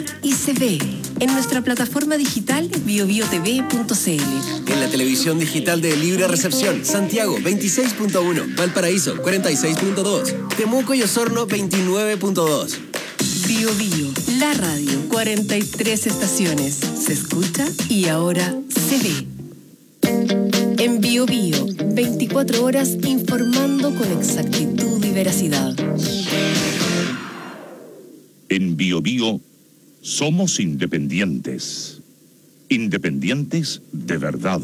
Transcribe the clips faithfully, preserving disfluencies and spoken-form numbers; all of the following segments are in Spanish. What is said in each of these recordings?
y se ve en nuestra plataforma digital bio bio t v punto c l. En la televisión digital de Libre Recepción, Santiago veintiséis punto uno, Valparaíso cuarenta y seis punto dos, Temuco y Osorno veintinueve punto dos. Bio Bio, la radio, cuarenta y tres estaciones. Se escucha y ahora se ve. En Bio Bio, veinticuatro horas informando con exactitud y veracidad. En Bio Bio somos independientes. Independientes de verdad.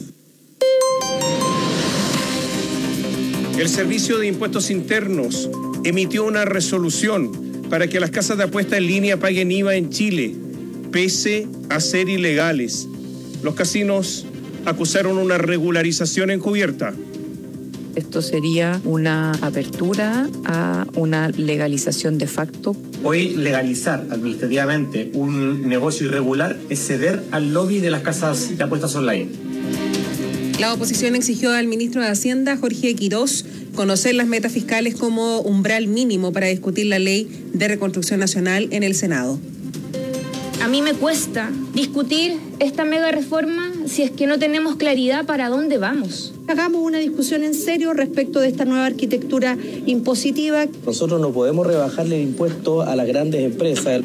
El Servicio de Impuestos Internos emitió una resolución para que las casas de apuesta en línea paguen I V A en Chile, pese a ser ilegales. Los casinos acusaron una regularización encubierta. Esto sería una apertura a una legalización de facto. Hoy legalizar administrativamente un negocio irregular es ceder al lobby de las casas de apuestas online. La oposición exigió al ministro de Hacienda, Jorge Quirós, conocer las metas fiscales como umbral mínimo para discutir la ley de reconstrucción nacional en el Senado. A mí me cuesta discutir esta mega reforma si es que no tenemos claridad para dónde vamos. Hagamos una discusión en serio respecto de esta nueva arquitectura impositiva. Nosotros no podemos rebajarle el impuesto a las grandes empresas.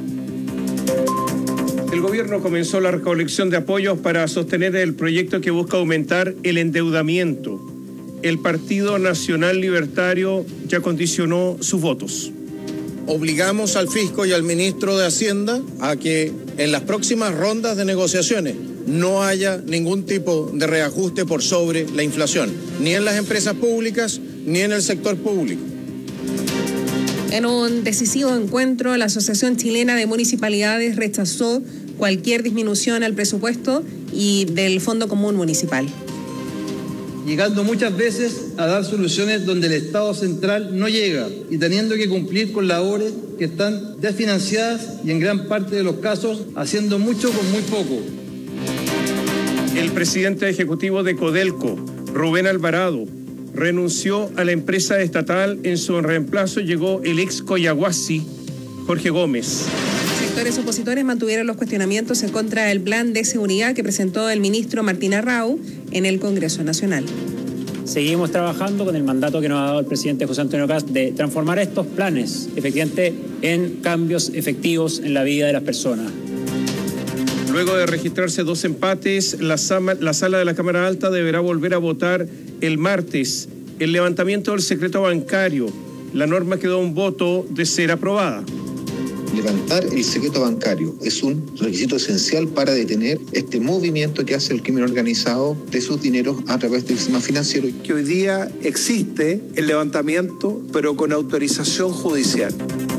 El gobierno comenzó la recolección de apoyos para sostener el proyecto que busca aumentar el endeudamiento. El Partido Nacional Libertario ya condicionó sus votos. Obligamos al fisco y al ministro de Hacienda a que en las próximas rondas de negociaciones no haya ningún tipo de reajuste por sobre la inflación, ni en las empresas públicas ni en el sector público. En un decisivo encuentro, la Asociación Chilena de Municipalidades rechazó cualquier disminución al presupuesto y del Fondo Común Municipal. Llegando muchas veces a dar soluciones donde el Estado central no llega y teniendo que cumplir con labores que están desfinanciadas y en gran parte de los casos haciendo mucho con muy poco. El presidente ejecutivo de Codelco, Rubén Alvarado, renunció a la empresa estatal. En su reemplazo llegó el ex Coyahuasi, Jorge Gómez. Sectores opositores mantuvieron los cuestionamientos en contra del plan de seguridad que presentó el ministro Martín Arrau en el Congreso Nacional. Seguimos trabajando con el mandato que nos ha dado el presidente José Antonio Kast de transformar estos planes efectivamente en cambios efectivos en la vida de las personas. Luego de registrarse dos empates, la, sama, la sala de la Cámara Alta deberá volver a votar el martes el levantamiento del secreto bancario. La norma quedó a un voto de ser aprobada. Levantar el secreto bancario es un requisito esencial para detener este movimiento que hace el crimen organizado de sus dineros a través del sistema financiero. Que hoy día existe el levantamiento, pero con autorización judicial.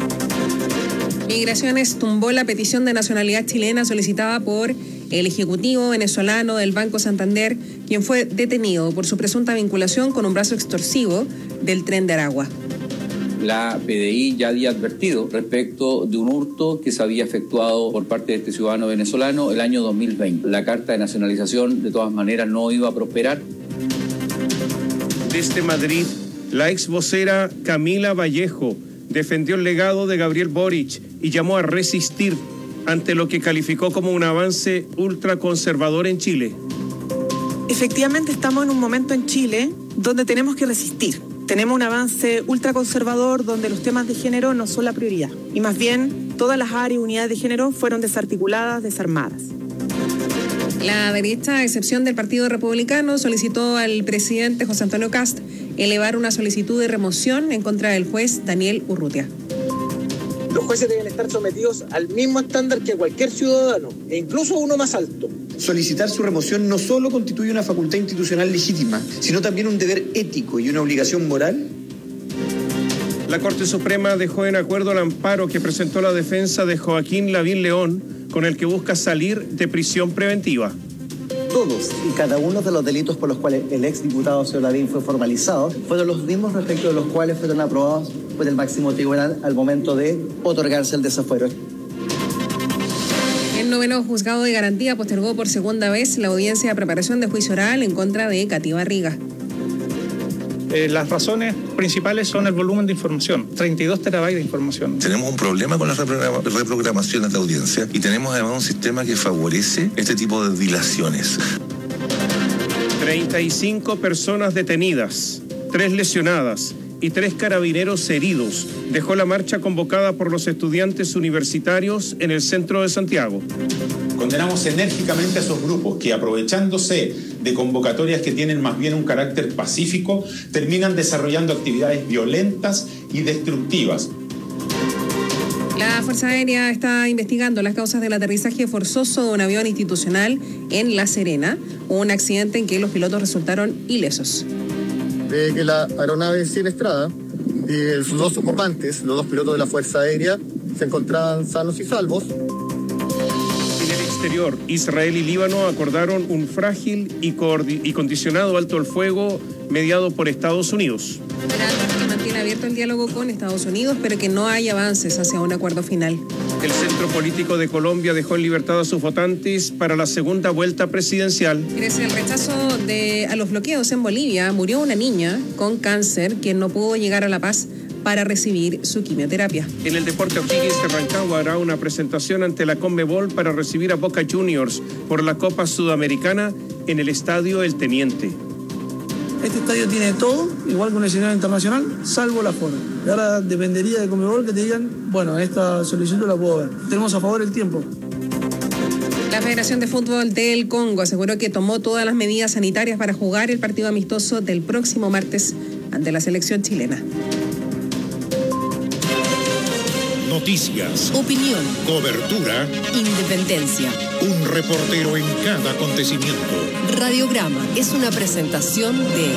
Migraciones tumbó la petición de nacionalidad chilena solicitada por el ejecutivo venezolano del Banco Santander, quien fue detenido por su presunta vinculación con un brazo extorsivo del Tren de Aragua. La P D I ya había advertido respecto de un hurto que se había efectuado por parte de este ciudadano venezolano el año dos mil veinte. La carta de nacionalización de todas maneras no iba a prosperar. Desde Madrid, la ex vocera Camila Vallejo defendió el legado de Gabriel Boric y llamó a resistir ante lo que calificó como un avance ultraconservador en Chile. Efectivamente estamos en un momento en Chile donde tenemos que resistir. Tenemos un avance ultraconservador donde los temas de género no son la prioridad y más bien todas las áreas y unidades de género fueron desarticuladas, desarmadas. La derecha, a excepción del Partido Republicano, solicitó al presidente José Antonio Kast elevar una solicitud de remoción en contra del juez Daniel Urrutia. Los jueces deben estar sometidos al mismo estándar que cualquier ciudadano, e incluso uno más alto. Solicitar su remoción no solo constituye una facultad institucional legítima, sino también un deber ético y una obligación moral. La Corte Suprema dejó en acuerdo el amparo que presentó la defensa de Joaquín Lavín León, con el que busca salir de prisión preventiva. Todos y cada uno de los delitos por los cuales el exdiputado señor Lavín fue formalizado fueron los mismos respecto de los cuales fueron aprobados por el máximo tribunal al momento de otorgarse el desafuero. El noveno juzgado de garantía postergó por segunda vez la audiencia de preparación de juicio oral en contra de Katy Barriga. Eh, las razones principales son el volumen de información, treinta y dos terabytes de información. Tenemos un problema con las reprograma- reprogramaciones de audiencia y tenemos además un sistema que favorece este tipo de dilaciones. treinta y cinco personas detenidas, tres lesionadas y tres carabineros heridos dejó la marcha convocada por los estudiantes universitarios en el centro de Santiago. Condenamos enérgicamente a esos grupos que, aprovechándose de convocatorias que tienen más bien un carácter pacífico, terminan desarrollando actividades violentas y destructivas. La Fuerza Aérea está investigando las causas del aterrizaje forzoso de un avión institucional en La Serena, un accidente en que los pilotos resultaron ilesos. De que la aeronave Siniestrada y sus dos ocupantes, los dos pilotos de la Fuerza Aérea, se encontraban sanos y salvos. En el exterior, Israel y Líbano acordaron un frágil y, coordi- y condicionado alto el fuego mediado por Estados Unidos. Que mantiene abierto el diálogo con Estados Unidos, pero que no hay avances hacia un acuerdo final. El Centro Político de Colombia dejó en libertad a sus votantes para la segunda vuelta presidencial. Pese al rechazo de, a los bloqueos en Bolivia, murió una niña con cáncer quien no pudo llegar a La Paz para recibir su quimioterapia. En el deporte, O'Higgins de Rancagua hará una presentación ante la Conmebol para recibir a Boca Juniors por la Copa Sudamericana en el Estadio El Teniente. Este estadio tiene todo, igual que un escenario internacional, salvo la forma. Y ahora dependería de Conmebol que te digan, bueno, esta solicitud la puedo ver. Tenemos a favor el tiempo. La Federación de Fútbol del Congo aseguró que tomó todas las medidas sanitarias para jugar el partido amistoso del próximo martes ante la selección chilena. Noticias, Opinión, cobertura, independencia. un reportero en cada acontecimiento. Radiograma es una presentación de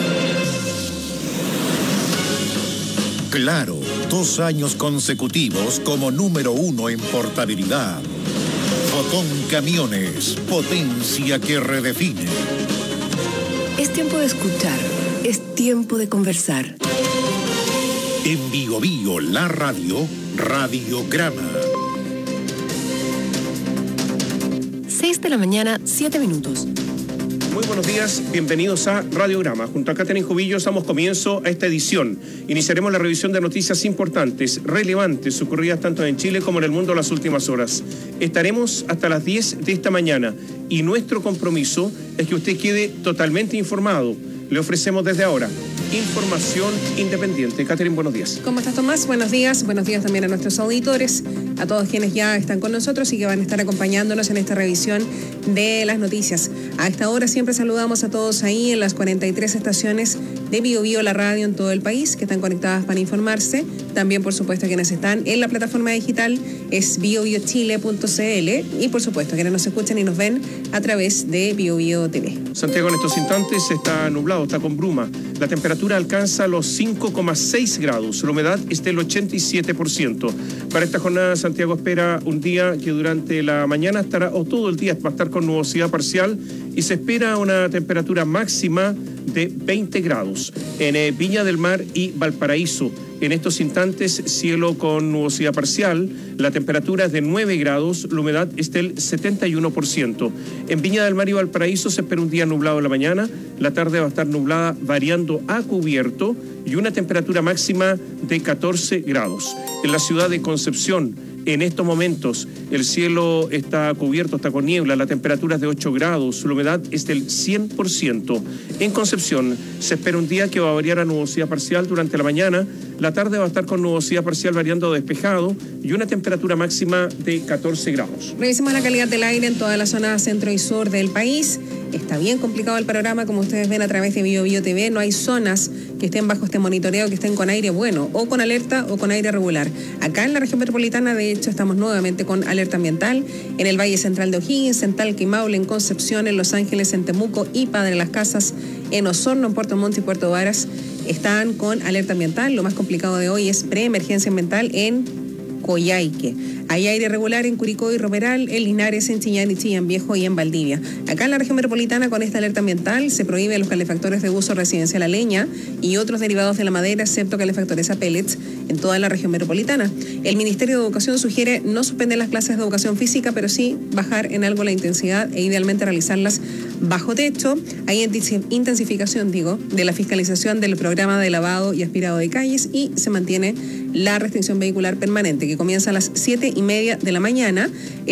Claro, dos años consecutivos como número uno en portabilidad. Fotón Camiones, potencia que redefine. Es tiempo de escuchar, es tiempo de conversar. En Bio Bio, la radio, Radiograma. seis de la mañana, siete minutos. Muy buenos días, bienvenidos a Radiograma. Junto a Catherine Jubillos damos comienzo a esta edición. Iniciaremos la revisión de noticias importantes, relevantes, ocurridas tanto en Chile como en el mundo en las últimas horas. Estaremos hasta las diez de esta mañana y nuestro compromiso es que usted quede totalmente informado. Le ofrecemos desde ahora información independiente. Catherine, buenos días. ¿Cómo estás, Tomás? Buenos días. Buenos días también a nuestros auditores, a todos quienes ya están con nosotros y que van a estar acompañándonos en esta revisión de las noticias. A esta hora siempre saludamos a todos ahí en las cuarenta y tres estaciones de Bio Bio, la radio en todo el país, que están conectadas para informarse. También, por supuesto, quienes están en la plataforma digital es bio bio chile punto c l y, por supuesto, quienes nos escuchan y nos ven a través de Bio Bio T V. Santiago en estos instantes está nublado, está con bruma. La temperatura alcanza los cinco coma seis grados. La humedad es del ochenta y siete por ciento. Para esta jornada, Santiago espera un día que durante la mañana estará, o todo el día va a estar con nubosidad parcial y se espera una temperatura máxima de veinte grados. En eh, Viña del Mar y Valparaíso, en estos instantes, cielo con nubosidad parcial, la temperatura es de nueve grados, la humedad es del setenta y uno por ciento. En Viña del Mar y Valparaíso se espera un día nublado en la mañana, la tarde va a estar nublada variando a cubierto y una temperatura máxima de catorce grados. En la ciudad de Concepción, en estos momentos, el cielo está cubierto, está con niebla, la temperatura es de ocho grados, la humedad es del cien por ciento. En Concepción se espera un día que va a variar a nubosidad parcial durante la mañana, la tarde va a estar con nubosidad parcial variando a despejado y una temperatura máxima de catorce grados. Revisemos la calidad del aire en toda la zona centro y sur del país. Está bien complicado el panorama, como ustedes ven a través de Bio Bio T V. No hay zonas que estén bajo este monitoreo, que estén con aire bueno, o con alerta o con aire regular. Acá en la región metropolitana, de hecho, estamos nuevamente con alerta ambiental. En el Valle Central de O'Higgins, en Talca y Maule, en Concepción, en Los Ángeles, en Temuco y Padre Las Casas, en Osorno, en Puerto Montt y Puerto Varas, están con alerta ambiental. Lo más complicado de hoy es preemergencia ambiental en Coyhaique. Hay aire regular en Curicó y Romeral, en Linares, en Chillán y Chillán Viejo y en Valdivia. Acá en la región metropolitana, con esta alerta ambiental, se prohíbe los calefactores de uso residencial a leña y otros derivados de la madera, excepto calefactores a pellets, en toda la región metropolitana. El Ministerio de Educación sugiere no suspender las clases de educación física, pero sí bajar en algo la intensidad e idealmente realizarlas bajo techo. Hay intensificación, digo, de la fiscalización del programa de lavado y aspirado de calles y se mantiene la restricción vehicular permanente, que comienza a las siete y media de la mañana.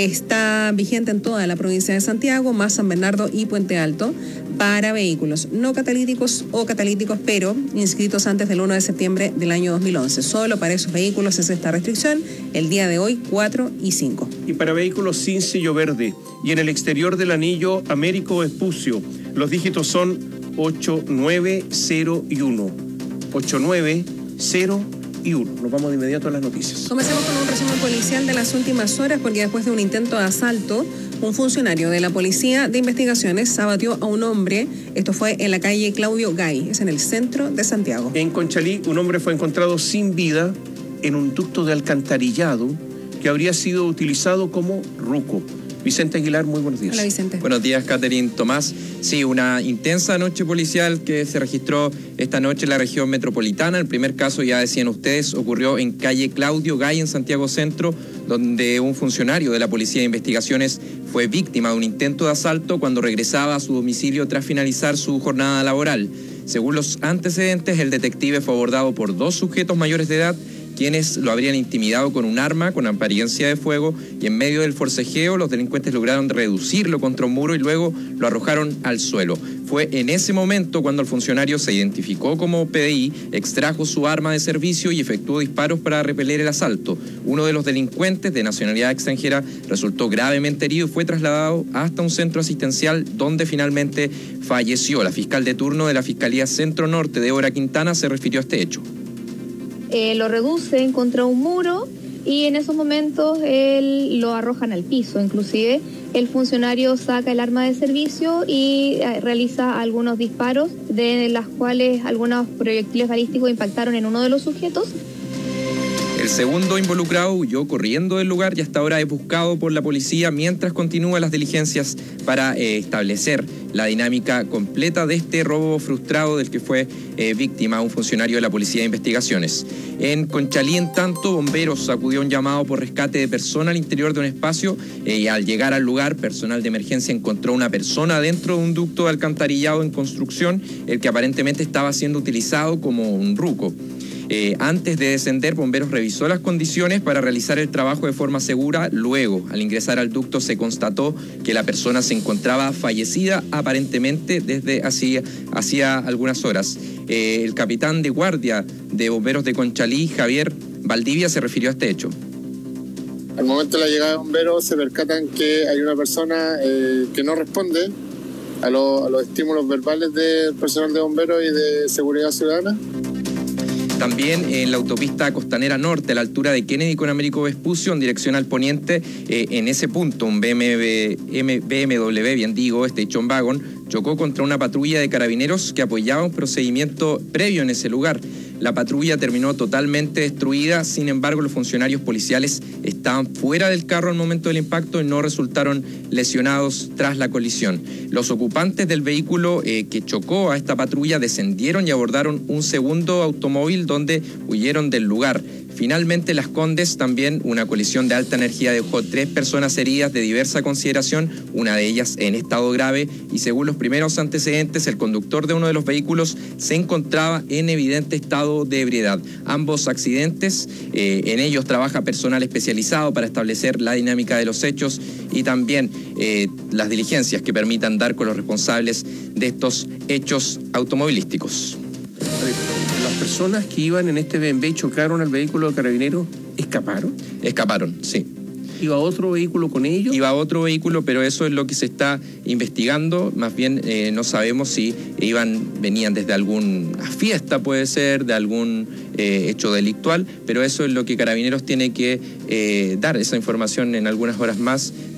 Está vigente en toda la provincia de Santiago, más San Bernardo y Puente Alto, para vehículos no catalíticos o catalíticos, pero inscritos antes del uno de septiembre del año dos mil once. Solo para esos vehículos es esta restricción, el día de hoy, cuatro y cinco. Y para vehículos sin sello verde y en el exterior del anillo Américo Vespucio, los dígitos son ocho nueve cero y uno. ocho nueve cero y uno. Nos vamos de inmediato a las noticias. Comencemos con un resumen policial de las últimas horas, porque después de un intento de asalto, un funcionario de la Policía de Investigaciones abatió a un hombre. Esto fue en la calle Claudio Gay, es en el centro de Santiago. En Conchalí, un hombre fue encontrado sin vida en un ducto de alcantarillado que habría sido utilizado como ruco. Vicente Aguilar, muy buenos días. Hola, Vicente. Buenos días, Catherine Tomás. Sí, una intensa noche policial que se registró esta noche en la región metropolitana. El primer caso, ya decían ustedes, ocurrió en calle Claudio Gay, en Santiago Centro, donde un funcionario de la Policía de Investigaciones fue víctima de un intento de asalto cuando regresaba a su domicilio tras finalizar su jornada laboral. Según los antecedentes, el detective fue abordado por dos sujetos mayores de edad, quienes lo habrían intimidado con un arma con apariencia de fuego, y en medio del forcejeo los delincuentes lograron reducirlo contra un muro y luego lo arrojaron al suelo. Fue en ese momento cuando el funcionario se identificó como P D I, extrajo su arma de servicio y efectuó disparos para repeler el asalto. Uno de los delincuentes, de nacionalidad extranjera, resultó gravemente herido y fue trasladado hasta un centro asistencial donde finalmente falleció. La fiscal de turno de la Fiscalía Centro Norte, Débora Quintana, se refirió a este hecho. Eh, lo reducen contra un muro y en esos momentos él lo arrojan al piso. Inclusive el funcionario saca el arma de servicio y eh, realiza algunos disparos, de las cuales algunos proyectiles balísticos impactaron en uno de los sujetos. El segundo involucrado huyó corriendo del lugar y hasta ahora es buscado por la policía mientras continúan las diligencias para eh, establecer la dinámica completa de este robo frustrado del que fue eh, víctima un funcionario de la Policía de Investigaciones. En Conchalí, en tanto, bomberos acudió a un llamado por rescate de persona al interior de un espacio eh, y al llegar al lugar, personal de emergencia encontró una persona dentro de un ducto de alcantarillado en construcción, el que aparentemente estaba siendo utilizado como un ruco. Eh, antes de descender, bomberos revisó las condiciones para realizar el trabajo de forma segura. Luego, al ingresar al ducto, se constató que la persona se encontraba fallecida aparentemente desde hacía, hacía algunas horas. Eh, el capitán de guardia de bomberos de Conchalí, Javier Valdivia, se refirió a este hecho. Al momento de la llegada de bomberos se percatan que hay una persona eh, que no responde a, lo, a los estímulos verbales del personal de bomberos y de seguridad ciudadana. También en la autopista Costanera Norte, a la altura de Kennedy con Américo Vespucio, en dirección al poniente, eh, en ese punto un B M W, bien digo, Station Wagon, chocó contra una patrulla de carabineros que apoyaba un procedimiento previo en ese lugar. La patrulla terminó totalmente destruida, sin embargo los funcionarios policiales estaban fuera del carro al momento del impacto y no resultaron lesionados tras la colisión. Los ocupantes del vehículo eh, que chocó a esta patrulla descendieron y abordaron un segundo automóvil donde huyeron del lugar. Finalmente, Las Condes, también una colisión de alta energía dejó tres personas heridas de diversa consideración, una de ellas en estado grave, y según los primeros antecedentes, el conductor de uno de los vehículos se encontraba en evidente estado de ebriedad. Ambos accidentes, eh, en ellos trabaja personal especializado para establecer la dinámica de los hechos y también eh, las diligencias que permitan dar con los responsables de estos hechos automovilísticos. ¿Las personas que iban en este B M W y chocaron al vehículo de carabineros escaparon? Escaparon, sí. ¿Iba otro vehículo con ellos? Iba otro vehículo, pero eso es lo que se está investigando. Más bien eh, no sabemos si iban, venían desde alguna fiesta, puede ser, de algún eh, hecho delictual, pero eso es lo que Carabineros tiene que eh, dar esa información en algunas horas más.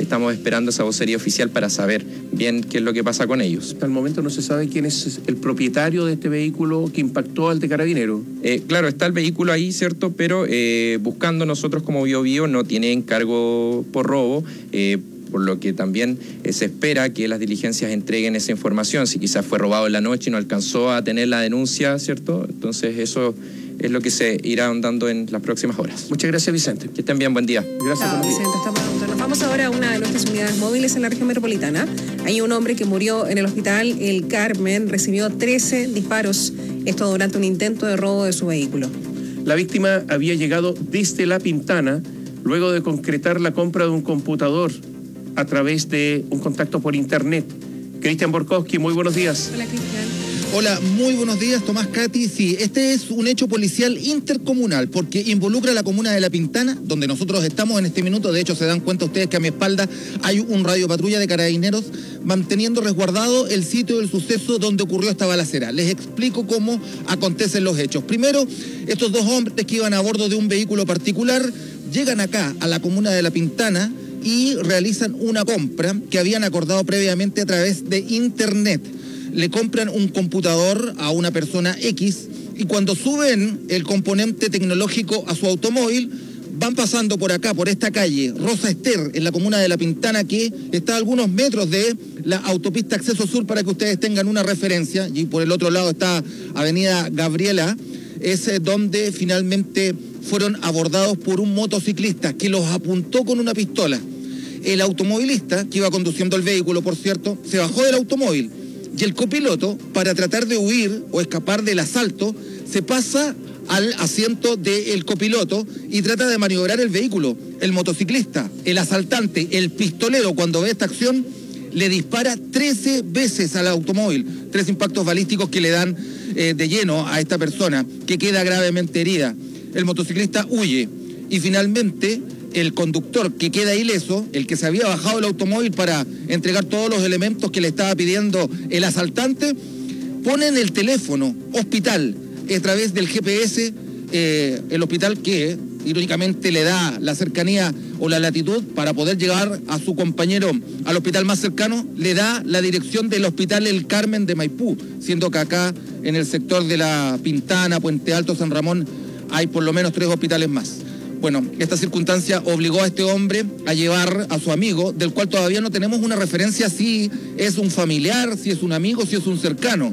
estamos esperando esa vocería oficial para saber bien qué es lo que pasa con ellos. Hasta el momento no se sabe quién es el propietario de este vehículo que impactó al de Carabineros. Eh, claro, está el vehículo ahí, ¿cierto? Pero eh, buscando nosotros como Bio Bio no tiene encargo por robo, eh, por lo que también eh, se espera que las diligencias entreguen esa información. Si quizás fue robado en la noche y no alcanzó a tener la denuncia, ¿cierto? Entonces eso es lo que se irá ahondando en las próximas horas. Muchas gracias, Vicente. Que estén bien, buen día. Gracias. Chao, Vicente, hasta pronto. Nos vamos ahora a una de nuestras unidades móviles en la región metropolitana. Hay un hombre que murió en el hospital El Carmen, recibió trece disparos, esto durante un intento de robo de su vehículo. La víctima había llegado desde La Pintana luego de concretar la compra de un computador a través de un contacto por internet. Cristian Borkowski, muy buenos días. Hola, Cristian. Hola, muy buenos días, Tomás, Katy. Sí, este es un hecho policial intercomunal porque involucra a la comuna de La Pintana, donde nosotros estamos en este minuto. De hecho, se dan cuenta ustedes que a mi espalda hay un radio patrulla de Carabineros manteniendo resguardado el sitio del suceso donde ocurrió esta balacera. Les explico cómo acontecen los hechos. Primero, estos dos hombres que iban a bordo de un vehículo particular llegan acá, a la comuna de La Pintana, y realizan una compra que habían acordado previamente a través de internet. Le compran un computador a una persona X y cuando suben el componente tecnológico a su automóvil, van pasando por acá, por esta calle, Rosa Ester, en la comuna de La Pintana, que está a algunos metros de la autopista Acceso Sur, para que ustedes tengan una referencia, y por el otro lado está Avenida Gabriela, es donde finalmente fueron abordados por un motociclista que los apuntó con una pistola. El automovilista, que iba conduciendo el vehículo, por cierto, se bajó del automóvil. Y el copiloto, para tratar de huir o escapar del asalto, se pasa al asiento del copiloto y trata de maniobrar el vehículo. El motociclista, el asaltante, el pistolero, cuando ve esta acción, le dispara trece veces al automóvil. Tres impactos balísticos que le dan eh, de lleno a esta persona, que queda gravemente herida. El motociclista huye y finalmente el conductor, que queda ileso, el que se había bajado del automóvil para entregar todos los elementos que le estaba pidiendo el asaltante, pone en el teléfono hospital a través del G P S, eh, el hospital que irónicamente le da la cercanía o la latitud para poder llegar a su compañero al hospital más cercano, le da la dirección del hospital El Carmen de Maipú, siendo que acá en el sector de La Pintana, Puente Alto, San Ramón, hay por lo menos tres hospitales más. Bueno, esta circunstancia obligó a este hombre a llevar a su amigo, del cual todavía no tenemos una referencia si es un familiar, si es un amigo, si es un cercano.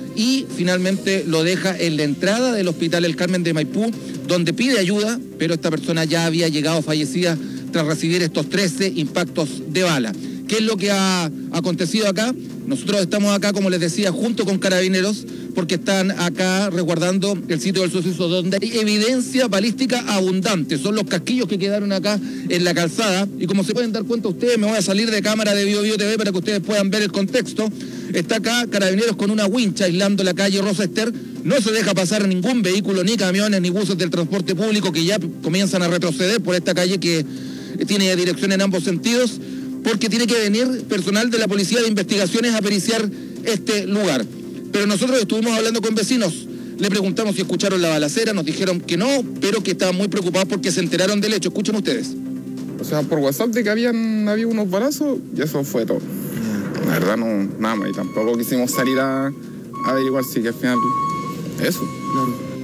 Y finalmente lo deja en la entrada del hospital El Carmen de Maipú, donde pide ayuda, pero esta persona ya había llegado fallecida tras recibir estos trece impactos de bala. ¿Qué es lo que ha acontecido acá? Nosotros estamos acá, como les decía, junto con Carabineros, porque están acá resguardando el sitio del suceso, donde hay evidencia balística abundante. Son los casquillos que quedaron acá en la calzada. Y como se pueden dar cuenta ustedes, me voy a salir de cámara de Bio Bio T V para que ustedes puedan ver el contexto. Está acá Carabineros con una wincha aislando la calle Rosa Ester. No se deja pasar ningún vehículo, ni camiones, ni buses del transporte público, que ya comienzan a retroceder por esta calle que tiene dirección en ambos sentidos, porque tiene que venir personal de la Policía de Investigaciones a periciar este lugar. Pero nosotros estuvimos hablando con vecinos, le preguntamos si escucharon la balacera, nos dijeron que no, pero que estaban muy preocupados porque se enteraron del hecho. Escuchen ustedes. O sea, por WhatsApp de que habían había unos balazos, y eso fue todo. La verdad no, nada más, y tampoco quisimos salir a, a averiguar si que al final eso. Claro.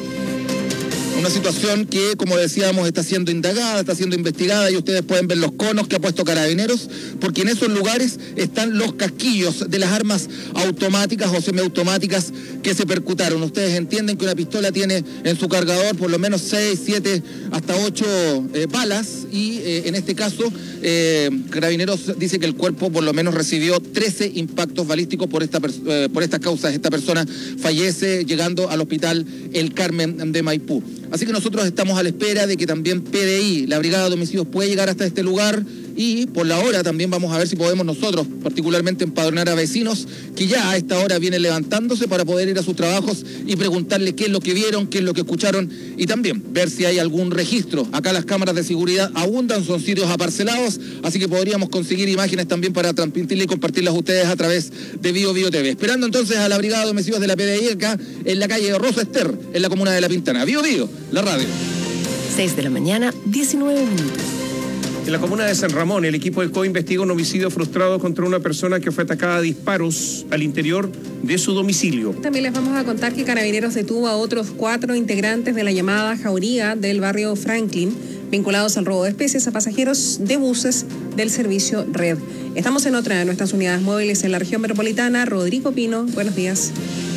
Una situación que, como decíamos, está siendo indagada, está siendo investigada, y ustedes pueden ver los conos que ha puesto Carabineros, porque en esos lugares están los casquillos de las armas automáticas o semiautomáticas que se percutaron. Ustedes entienden que una pistola tiene en su cargador por lo menos seis, siete, hasta ocho eh, balas, y eh, en este caso eh, Carabineros dice que el cuerpo por lo menos recibió trece impactos balísticos por, esta, eh, por estas causas. Esta persona fallece llegando al hospital El Carmen de Maipú. Así que nosotros estamos a la espera de que también P D I, la Brigada de Homicidios, pueda llegar hasta este lugar, y por la hora también vamos a ver si podemos nosotros particularmente empadronar a vecinos que ya a esta hora vienen levantándose para poder ir a sus trabajos y preguntarle qué es lo que vieron, qué es lo que escucharon, y también ver si hay algún registro. Acá las cámaras de seguridad abundan, son sitios aparcelados, así que podríamos conseguir imágenes también para transmitirle y compartirlas a ustedes a través de Bio Bio T V. Esperando entonces a la Brigada de Homicidios de la P D I acá en la calle Rosa Ester, en la comuna de La Pintana. Bio Bio, la radio. seis de la mañana, diecinueve minutos. En la comuna de San Ramón, el equipo del C O E investiga un homicidio frustrado contra una persona que fue atacada a disparos al interior de su domicilio. También les vamos a contar que Carabineros detuvo a otros cuatro integrantes de la llamada Jauría del barrio Franklin, vinculados al robo de especies a pasajeros de buses del servicio Red. Estamos en otra de nuestras unidades móviles en la región metropolitana. Rodrigo Pino, buenos días.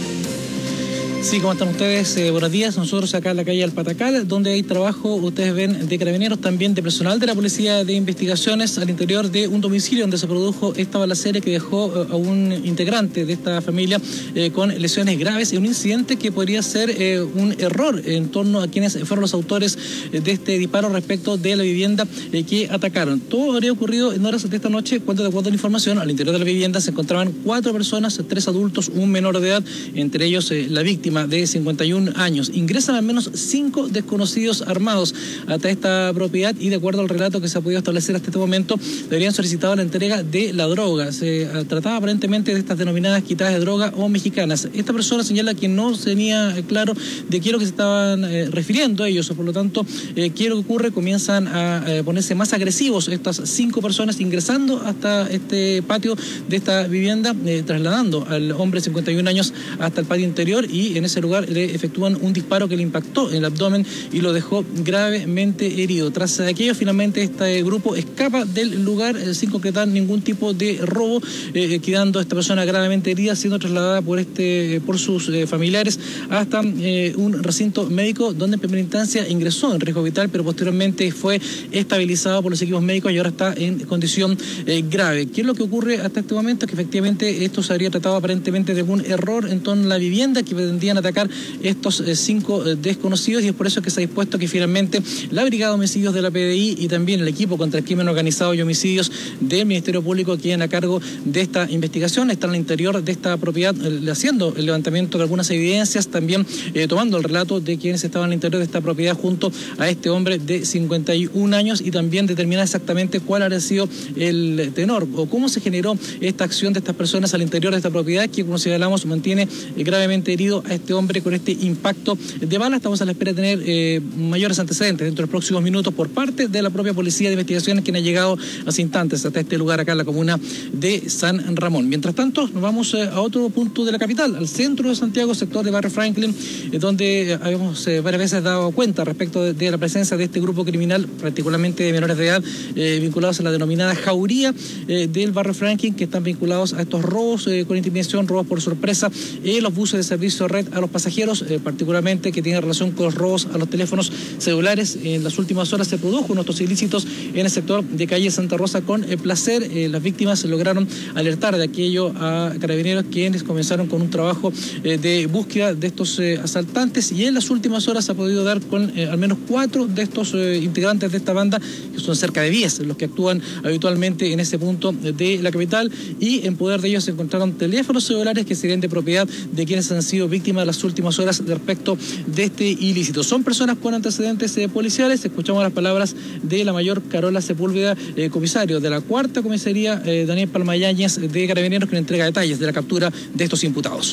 Sí, ¿cómo están ustedes? Eh, buenos días. Nosotros acá en la calle Alpatacal, donde hay trabajo, ustedes ven, de Carabineros, también de personal de la Policía de Investigaciones al interior de un domicilio donde se produjo esta balacera que dejó eh, a un integrante de esta familia eh, con lesiones graves y un incidente que podría ser eh, un error en torno a quienes fueron los autores eh, de este disparo respecto de la vivienda eh, que atacaron. Todo habría ocurrido en horas de esta noche cuando, de acuerdo a la información, al interior de la vivienda se encontraban cuatro personas, tres adultos, un menor de edad, entre ellos eh, la víctima de cincuenta y un años. Ingresan al menos cinco desconocidos armados hasta esta propiedad y, de acuerdo al relato que se ha podido establecer hasta este momento, habrían solicitado la entrega de la droga. Se uh, trataba aparentemente de estas denominadas quitadas de droga o mexicanas. Esta persona señala que no tenía claro de qué es lo que se estaban eh, refiriendo a ellos, por lo tanto, eh, qué es lo que ocurre, comienzan a eh, ponerse más agresivos estas cinco personas ingresando hasta este patio de esta vivienda, eh, trasladando al hombre de cincuenta y un años hasta el patio interior, y en ese lugar le efectúan un disparo que le impactó en el abdomen y lo dejó gravemente herido. Tras aquello, finalmente este grupo escapa del lugar eh, sin concretar ningún tipo de robo, eh, quedando esta persona gravemente herida, siendo trasladada por este por sus eh, familiares hasta eh, un recinto médico donde en primera instancia ingresó en riesgo vital, pero posteriormente fue estabilizado por los equipos médicos y ahora está en condición eh, grave. ¿Qué es lo que ocurre hasta este momento? Es que efectivamente esto se habría tratado aparentemente de un error en torno a la vivienda que pretendían atacar estos eh, cinco eh, desconocidos, y es por eso que se ha dispuesto que finalmente la Brigada de Homicidios de la P D I y también el equipo contra el crimen organizado y homicidios del Ministerio Público queden a cargo de esta investigación. Están al interior de esta propiedad eh, haciendo el levantamiento de algunas evidencias, también eh, tomando el relato de quienes estaban al interior de esta propiedad junto a este hombre de cincuenta y un años, y también determinar exactamente cuál habría sido el tenor o cómo se generó esta acción de estas personas al interior de esta propiedad que, como señalamos, mantiene eh, gravemente herido a este hombre con este impacto de bala. Estamos a la espera de tener eh, mayores antecedentes dentro de los próximos minutos por parte de la propia Policía de Investigaciones, quien ha llegado hace instantes hasta este lugar acá en la comuna de San Ramón. Mientras tanto, nos vamos eh, a otro punto de la capital, al centro de Santiago, sector de Barrio Franklin, eh, donde eh, habíamos eh, varias veces dado cuenta respecto de, de la presencia de este grupo criminal, particularmente de menores de edad, eh, vinculados a la denominada Jauría eh, del Barrio Franklin, que están vinculados a estos robos eh, con intimidación, robos por sorpresa, en los buses de servicio Red a los pasajeros, eh, particularmente que tiene relación con los robos a los teléfonos celulares. En las últimas horas se produjo unos estos ilícitos en el sector de calle Santa Rosa con eh, placer. Eh, las víctimas lograron alertar de aquello a Carabineros, quienes comenzaron con un trabajo eh, de búsqueda de estos eh, asaltantes, y en las últimas horas se ha podido dar con eh, al menos cuatro de estos eh, integrantes de esta banda, que son cerca de diez los que actúan habitualmente en ese punto de la capital, y en poder de ellos se encontraron teléfonos celulares que serían de propiedad de quienes han sido víctimas de las últimas horas respecto de este ilícito. Son personas con antecedentes eh, policiales. Escuchamos las palabras de la mayor Carola Sepúlveda, eh, comisario de la cuarta comisaría, eh, Daniel Palmayáñez de Carabineros, que nos entrega detalles de la captura de estos imputados.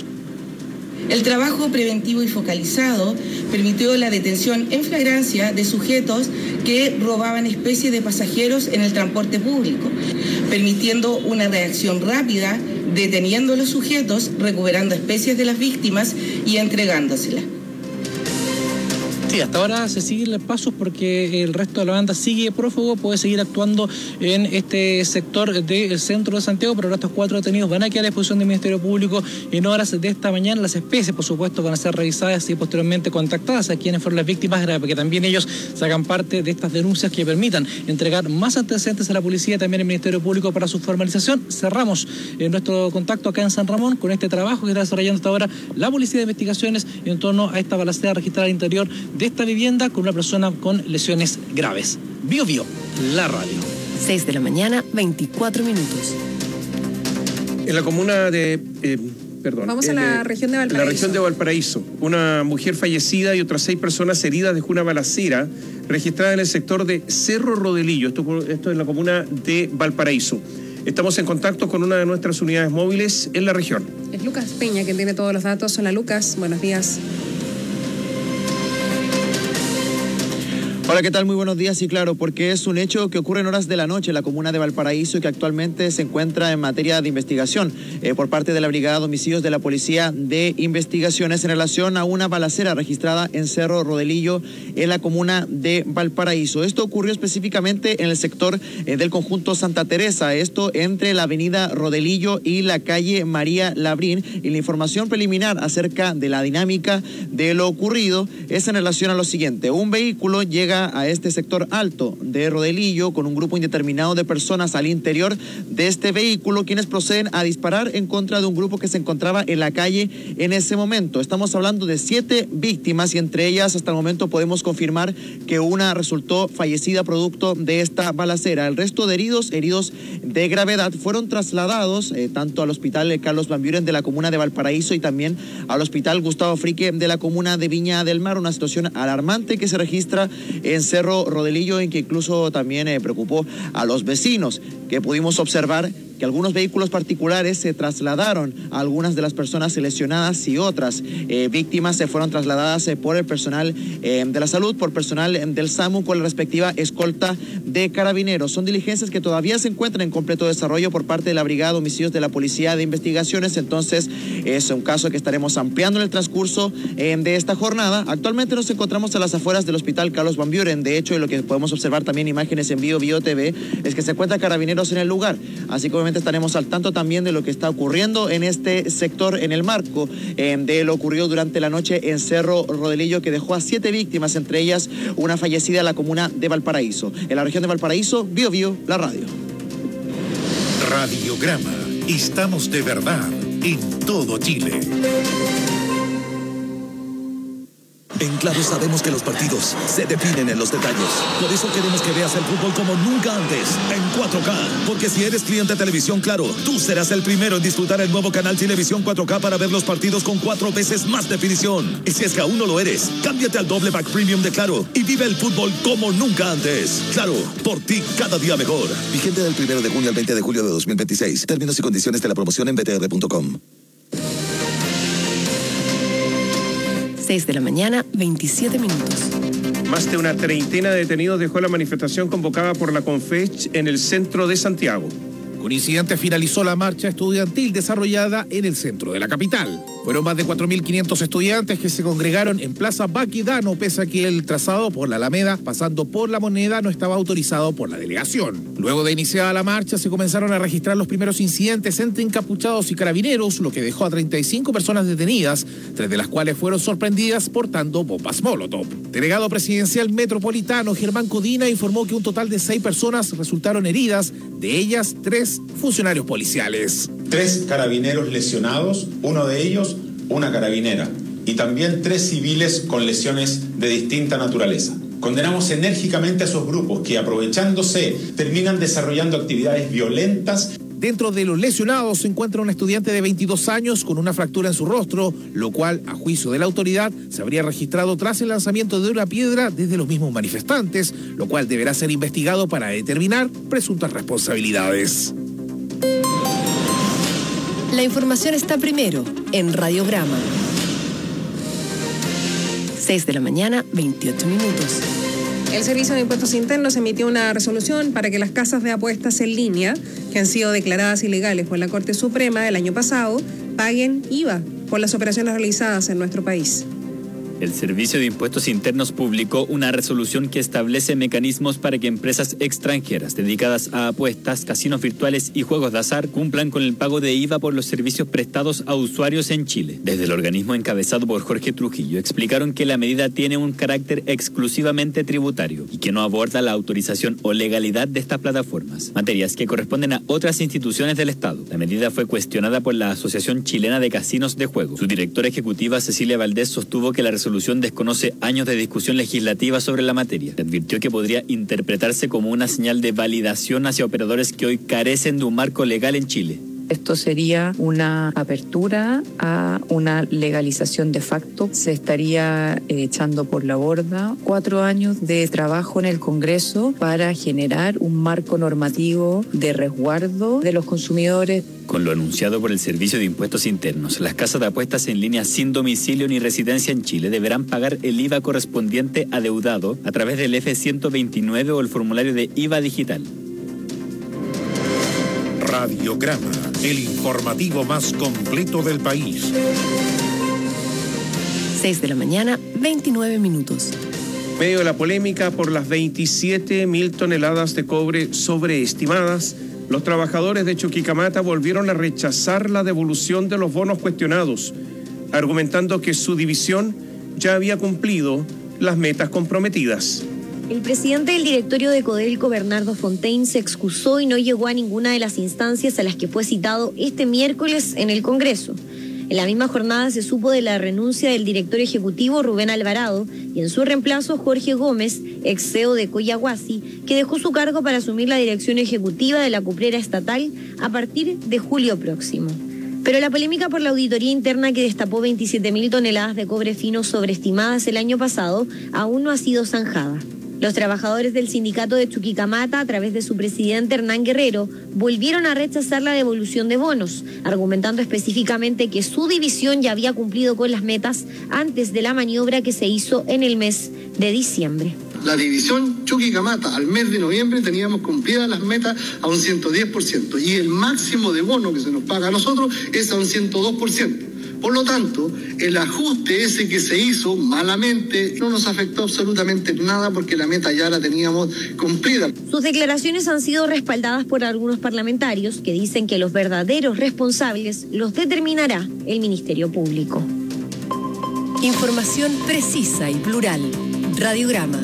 El trabajo preventivo y focalizado permitió la detención en flagrancia de sujetos que robaban especies de pasajeros en el transporte público, permitiendo una reacción rápida, deteniendo a los sujetos, recuperando especies de las víctimas y entregándoselas. Sí, hasta ahora se siguen los pasos porque el resto de la banda sigue prófugo, puede seguir actuando en este sector del centro de Santiago, pero estos cuatro detenidos van a quedar a disposición del Ministerio Público en horas de esta mañana. Las especies, por supuesto, van a ser revisadas y posteriormente contactadas a quienes fueron las víctimas, para que también ellos sacan parte de estas denuncias que permitan entregar más antecedentes a la policía y también al Ministerio Público para su formalización. Cerramos eh, nuestro contacto acá en San Ramón con este trabajo que está desarrollando hasta ahora la Policía de Investigaciones en torno a esta balacera registrada al interior de esta vivienda con una persona con lesiones graves. Bio Bio, la radio. seis de la mañana, veinticuatro minutos. En la comuna de... Eh, perdón. Vamos a la eh, región de Valparaíso. La región de Valparaíso. Una mujer fallecida y otras seis personas heridas dejó una balacera registrada en el sector de Cerro Rodelillo. Esto, esto es la comuna de Valparaíso. Estamos en contacto con una de nuestras unidades móviles en la región. Es Lucas Peña quien tiene todos los datos. Hola Lucas, buenos días. Hola, ¿qué tal? Muy buenos días. Sí, claro, porque es un hecho que ocurre en horas de la noche en la comuna de Valparaíso y que actualmente se encuentra en materia de investigación eh, por parte de la Brigada de Homicidios de la Policía de Investigaciones en relación a una balacera registrada en Cerro Rodelillo en la comuna de Valparaíso. Esto ocurrió específicamente en el sector eh, del conjunto Santa Teresa, esto entre la avenida Rodelillo y la calle María Labrín, y la información preliminar acerca de la dinámica de lo ocurrido es en relación a lo siguiente. Un vehículo llega a este sector alto de Rodelillo con un grupo indeterminado de personas al interior de este vehículo, quienes proceden a disparar en contra de un grupo que se encontraba en la calle en ese momento. Estamos hablando de siete víctimas y entre ellas hasta el momento podemos confirmar que una resultó fallecida producto de esta balacera. El resto de heridos, heridos de gravedad, fueron trasladados eh, tanto al hospital Carlos Van Buren de la comuna de Valparaíso y también al hospital Gustavo Frique de la comuna de Viña del Mar. Una situación alarmante que se registra en Cerro Rodelillo, en que incluso también eh, preocupó a los vecinos, que pudimos observar que algunos vehículos particulares se trasladaron a algunas de las personas lesionadas y otras eh, víctimas se fueron trasladadas eh, por el personal eh, de la salud, por personal eh, del SAMU con la respectiva escolta de carabineros. Son diligencias que todavía se encuentran en completo desarrollo por parte de la Brigada de Homicidios de la Policía de Investigaciones, entonces es un caso que estaremos ampliando en el transcurso eh, de esta jornada. Actualmente nos encontramos a las afueras del hospital Carlos Van Buren, de hecho, y lo que podemos observar también imágenes en Bio Bio T V es que se encuentran carabineros en el lugar, así que estaremos al tanto también de lo que está ocurriendo en este sector en el marco eh, de lo ocurrido durante la noche en Cerro Rodelillo, que dejó a siete víctimas, entre ellas una fallecida en la comuna de Valparaíso. En la región de Valparaíso, Bio Bio, la radio. Radiograma. Estamos de verdad en todo Chile. En Claro sabemos que los partidos se definen en los detalles. Por eso queremos que veas el fútbol como nunca antes, en cuatro K. Porque si eres cliente de Televisión Claro, tú serás el primero en disfrutar el nuevo canal Televisión cuatro K para ver los partidos con cuatro veces más definición. Y si es que aún no lo eres, cámbiate al doble pack premium de Claro y vive el fútbol como nunca antes. Claro, por ti cada día mejor. Vigente del primero de junio al veinte de julio de dos mil veintiséis. Términos y condiciones de la promoción en b t r punto com. seis de la mañana, veintisiete minutos. Más de una treintena de detenidos dejó la manifestación convocada por la CONFECH en el centro de Santiago. Con incidente finalizó la marcha estudiantil desarrollada en el centro de la capital. Fueron más de cuatro mil quinientos estudiantes que se congregaron en Plaza Baquedano, pese a que el trazado por la Alameda, pasando por la Moneda, no estaba autorizado por la delegación. Luego de iniciada la marcha, se comenzaron a registrar los primeros incidentes entre encapuchados y carabineros, lo que dejó a treinta y cinco personas detenidas, tres de las cuales fueron sorprendidas portando bombas Molotov. Delegado presidencial metropolitano Germán Codina informó que un total de seis personas resultaron heridas, de ellas tres funcionarios policiales. Tres carabineros lesionados, uno de ellos una carabinera, y también tres civiles con lesiones de distinta naturaleza. Condenamos enérgicamente a esos grupos que, aprovechándose, terminan desarrollando actividades violentas. Dentro de los lesionados se encuentra un estudiante de veintidós años con una fractura en su rostro, lo cual, a juicio de la autoridad, se habría registrado tras el lanzamiento de una piedra desde los mismos manifestantes, lo cual deberá ser investigado para determinar presuntas responsabilidades. La información está primero en Radiograma. seis de la mañana, veintiocho minutos. El Servicio de Impuestos Internos emitió una resolución para que las casas de apuestas en línea, que han sido declaradas ilegales por la Corte Suprema el año pasado, paguen I V A por las operaciones realizadas en nuestro país. El Servicio de Impuestos Internos publicó una resolución que establece mecanismos para que empresas extranjeras dedicadas a apuestas, casinos virtuales y juegos de azar cumplan con el pago de I V A por los servicios prestados a usuarios en Chile. Desde el organismo encabezado por Jorge Trujillo explicaron que la medida tiene un carácter exclusivamente tributario y que no aborda la autorización o legalidad de estas plataformas, materias que corresponden a otras instituciones del Estado. La medida fue cuestionada por la Asociación Chilena de Casinos de Juego. Su directora ejecutiva, Cecilia Valdés, sostuvo que la resolución resolución desconoce años de discusión legislativa sobre la materia. Advirtió que podría interpretarse como una señal de validación hacia operadores que hoy carecen de un marco legal en Chile. Esto sería una apertura a una legalización de facto. Se estaría eh, echando por la borda cuatro años de trabajo en el Congreso para generar un marco normativo de resguardo de los consumidores. Con lo anunciado por el Servicio de Impuestos Internos, las casas de apuestas en línea sin domicilio ni residencia en Chile deberán pagar el I V A correspondiente adeudado a través del F ciento veintinueve o el formulario de I V A digital. Radiograma, el informativo más completo del país. seis de la mañana, veintinueve minutos. Medio de la polémica por las veintisiete mil toneladas de cobre sobreestimadas, los trabajadores de Chuquicamata volvieron a rechazar la devolución de los bonos cuestionados, argumentando que su división ya había cumplido las metas comprometidas. El presidente del directorio de Codelco, Bernardo Fontaine, se excusó y no llegó a ninguna de las instancias a las que fue citado este miércoles en el Congreso. En la misma jornada se supo de la renuncia del director ejecutivo Rubén Alvarado y en su reemplazo Jorge Gómez, ex C E O de Coyahuasi, que dejó su cargo para asumir la dirección ejecutiva de la cuprera estatal a partir de julio próximo. Pero la polémica por la auditoría interna que destapó veintisiete mil toneladas de cobre fino sobreestimadas el año pasado aún no ha sido zanjada. Los trabajadores del sindicato de Chuquicamata, a través de su presidente Hernán Guerrero, volvieron a rechazar la devolución de bonos, argumentando específicamente que su división ya había cumplido con las metas antes de la maniobra que se hizo en el mes de diciembre. La división Chuquicamata, al mes de noviembre teníamos cumplidas las metas a un ciento diez por ciento y el máximo de bono que se nos paga a nosotros es a un ciento dos por ciento. Por lo tanto, el ajuste ese que se hizo malamente no nos afectó absolutamente nada porque la meta ya la teníamos cumplida. Sus declaraciones han sido respaldadas por algunos parlamentarios que dicen que los verdaderos responsables los determinará el Ministerio Público. Información precisa y plural. Radiograma.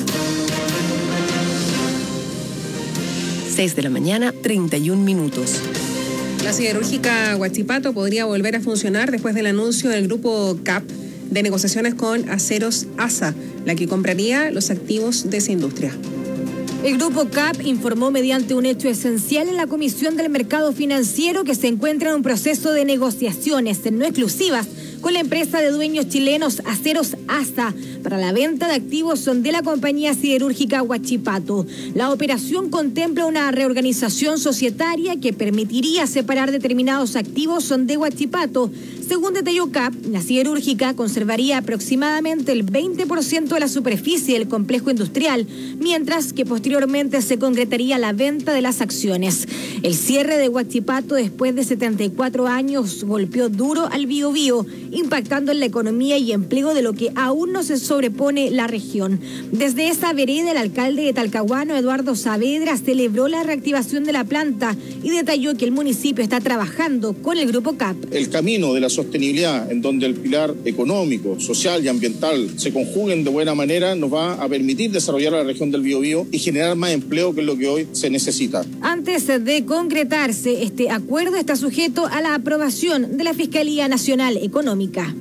seis de la mañana, treinta y un minutos. La siderúrgica Huachipato podría volver a funcionar después del anuncio del grupo C A P de negociaciones con Aceros A S A, la que compraría los activos de esa industria. El grupo C A P informó mediante un hecho esencial en la Comisión del Mercado Financiero que se encuentra en un proceso de negociaciones no exclusivas con la empresa de dueños chilenos Aceros A S A para la venta de activos de la compañía siderúrgica Huachipato. La operación contempla una reorganización societaria que permitiría separar determinados activos de Huachipato. Según detalló C A P, la siderúrgica conservaría aproximadamente el veinte por ciento de la superficie del complejo industrial, mientras que posteriormente se concretaría la venta de las acciones. El cierre de Huachipato después de setenta y cuatro años golpeó duro al Biobío, impactando en la economía y empleo de lo que aún no se sobrepone la región. Desde esa vereda, el alcalde de Talcahuano, Eduardo Saavedra, celebró la reactivación de la planta y detalló que el municipio está trabajando con el grupo C A P. El camino de la sostenibilidad, en donde el pilar económico, social y ambiental se conjuguen de buena manera, nos va a permitir desarrollar la región del Biobío y generar más empleo, que es lo que hoy se necesita. Antes de concretarse, este acuerdo está sujeto a la aprobación de la Fiscalía Nacional Económica.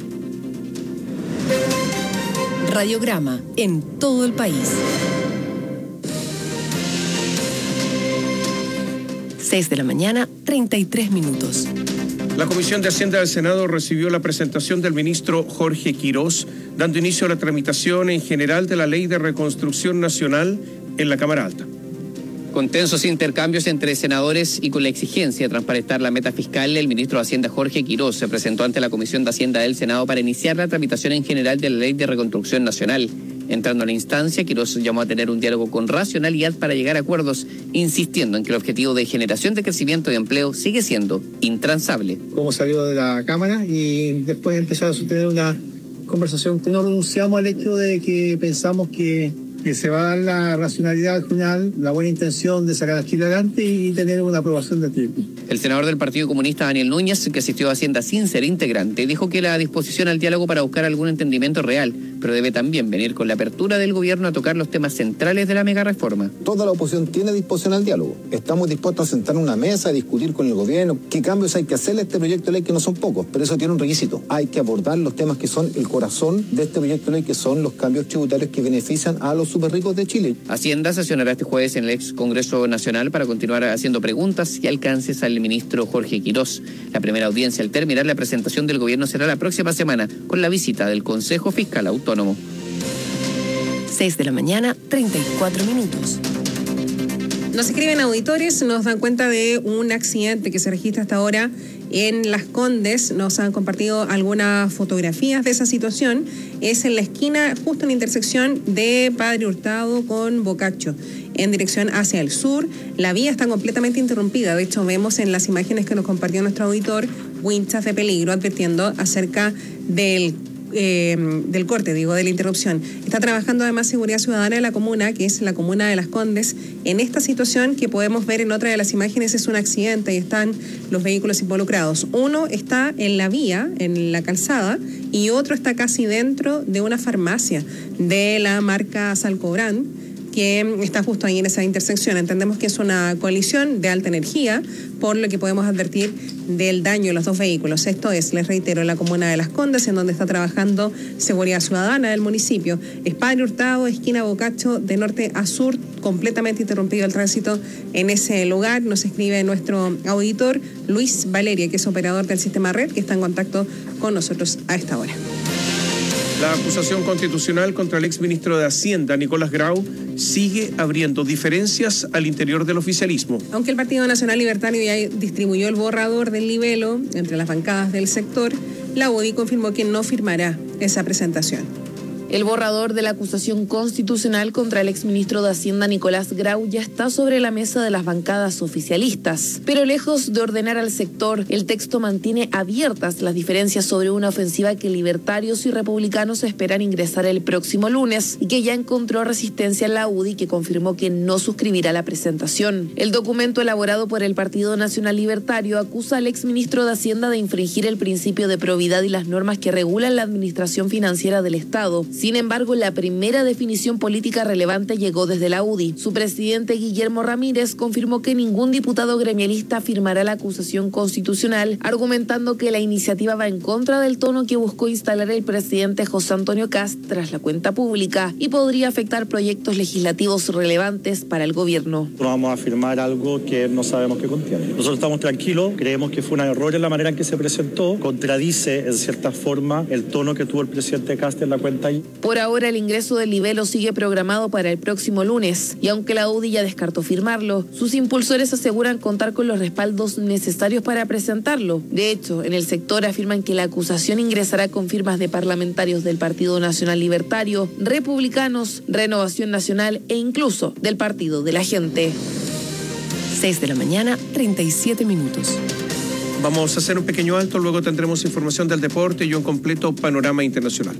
Radiograma en todo el país. seis de la mañana, treinta y tres minutos. La Comisión de Hacienda del Senado recibió la presentación del ministro Jorge Quirós, dando inicio a la tramitación en general de la Ley de Reconstrucción Nacional en la Cámara Alta. Con tensos intercambios entre senadores y con la exigencia de transparentar la meta fiscal, el ministro de Hacienda Jorge Quirós se presentó ante la Comisión de Hacienda del Senado para iniciar la tramitación en general de la Ley de Reconstrucción Nacional. Entrando a la instancia, Quirós llamó a tener un diálogo con racionalidad para llegar a acuerdos, insistiendo en que el objetivo de generación de crecimiento y empleo sigue siendo intransable. Como salió de la Cámara y después empezó a sostener una conversación que no renunciamos al hecho de que pensamos que que se va a dar la racionalidad al final, la buena intención de sacar a Chile adelante y tener una aprobación de tiempo. El senador del Partido Comunista, Daniel Núñez, que asistió a Hacienda sin ser integrante, dijo que la disposición al diálogo para buscar algún entendimiento real, pero debe también venir con la apertura del gobierno a tocar los temas centrales de la megareforma. Toda la oposición tiene disposición al diálogo. Estamos dispuestos a sentar en una mesa, a discutir con el gobierno qué cambios hay que hacerle a este proyecto de ley, que no son pocos, pero eso tiene un requisito. Hay que abordar los temas que son el corazón de este proyecto de ley, que son los cambios tributarios que benefician a los súper ricos de Chile. Hacienda sesionará este jueves en el ex Congreso Nacional para continuar haciendo preguntas y alcances al Fiscal, el ministro Jorge Quirós. La primera audiencia al terminar la presentación del gobierno será la próxima semana, con la visita del Consejo Fiscal Autónomo. seis de la mañana, treinta y cuatro minutos. Nos escriben auditores, nos dan cuenta de un accidente que se registra hasta ahora en Las Condes. Nos han compartido algunas fotografías de esa situación. Es en la esquina, justo en la intersección de Padre Hurtado con Bocacho, en dirección hacia el sur. La vía está completamente interrumpida. De hecho, vemos en las imágenes que nos compartió nuestro auditor winchas de peligro advirtiendo acerca del Eh, del corte, digo, de la interrupción. Está trabajando además Seguridad Ciudadana de la comuna, que es la comuna de Las Condes. En esta situación que podemos ver en otra de las imágenes es un accidente y están los vehículos involucrados. Uno está en la vía, en la calzada, y otro está casi dentro de una farmacia de la marca Salcobrán, que está justo ahí en esa intersección. Entendemos que es una colisión de alta energía, por lo que podemos advertir del daño de los dos vehículos. Esto es, les reitero, en la comuna de Las Condes, en donde está trabajando Seguridad Ciudadana del municipio. Es Padre Hurtado, esquina Bocacho, de norte a sur, completamente interrumpido el tránsito en ese lugar. Nos escribe nuestro auditor Luis Valeria, que es operador del sistema Red, que está en contacto con nosotros a esta hora. La acusación constitucional contra el exministro de Hacienda, Nicolás Grau, sigue abriendo diferencias al interior del oficialismo. Aunque el Partido Nacional Libertario ya distribuyó el borrador del libelo entre las bancadas del sector, la U D I confirmó que no firmará esa presentación. El borrador de la acusación constitucional contra el exministro de Hacienda Nicolás Grau ya está sobre la mesa de las bancadas oficialistas. Pero lejos de ordenar al sector, el texto mantiene abiertas las diferencias sobre una ofensiva que libertarios y republicanos esperan ingresar el próximo lunes y que ya encontró resistencia en la U D I, que confirmó que no suscribirá la presentación. El documento elaborado por el Partido Nacional Libertario acusa al exministro de Hacienda de infringir el principio de probidad y las normas que regulan la administración financiera del Estado. Sin embargo, la primera definición política relevante llegó desde la U D I. Su presidente, Guillermo Ramírez, confirmó que ningún diputado gremialista firmará la acusación constitucional, argumentando que la iniciativa va en contra del tono que buscó instalar el presidente José Antonio Kast tras la cuenta pública y podría afectar proyectos legislativos relevantes para el gobierno. No vamos a firmar algo que no sabemos qué contiene. Nosotros estamos tranquilos, creemos que fue un error en la manera en que se presentó, contradice en cierta forma el tono que tuvo el presidente Kast en la cuenta. Por ahora, el ingreso del libelo sigue programado para el próximo lunes, y aunque la U D I ya descartó firmarlo, sus impulsores aseguran contar con los respaldos necesarios para presentarlo. De hecho, en el sector afirman que la acusación ingresará con firmas de parlamentarios del Partido Nacional Libertario, republicanos, Renovación Nacional e incluso del Partido de la Gente. seis de la mañana, treinta y siete minutos. Vamos a hacer un pequeño alto, luego tendremos información del deporte y un completo panorama internacional.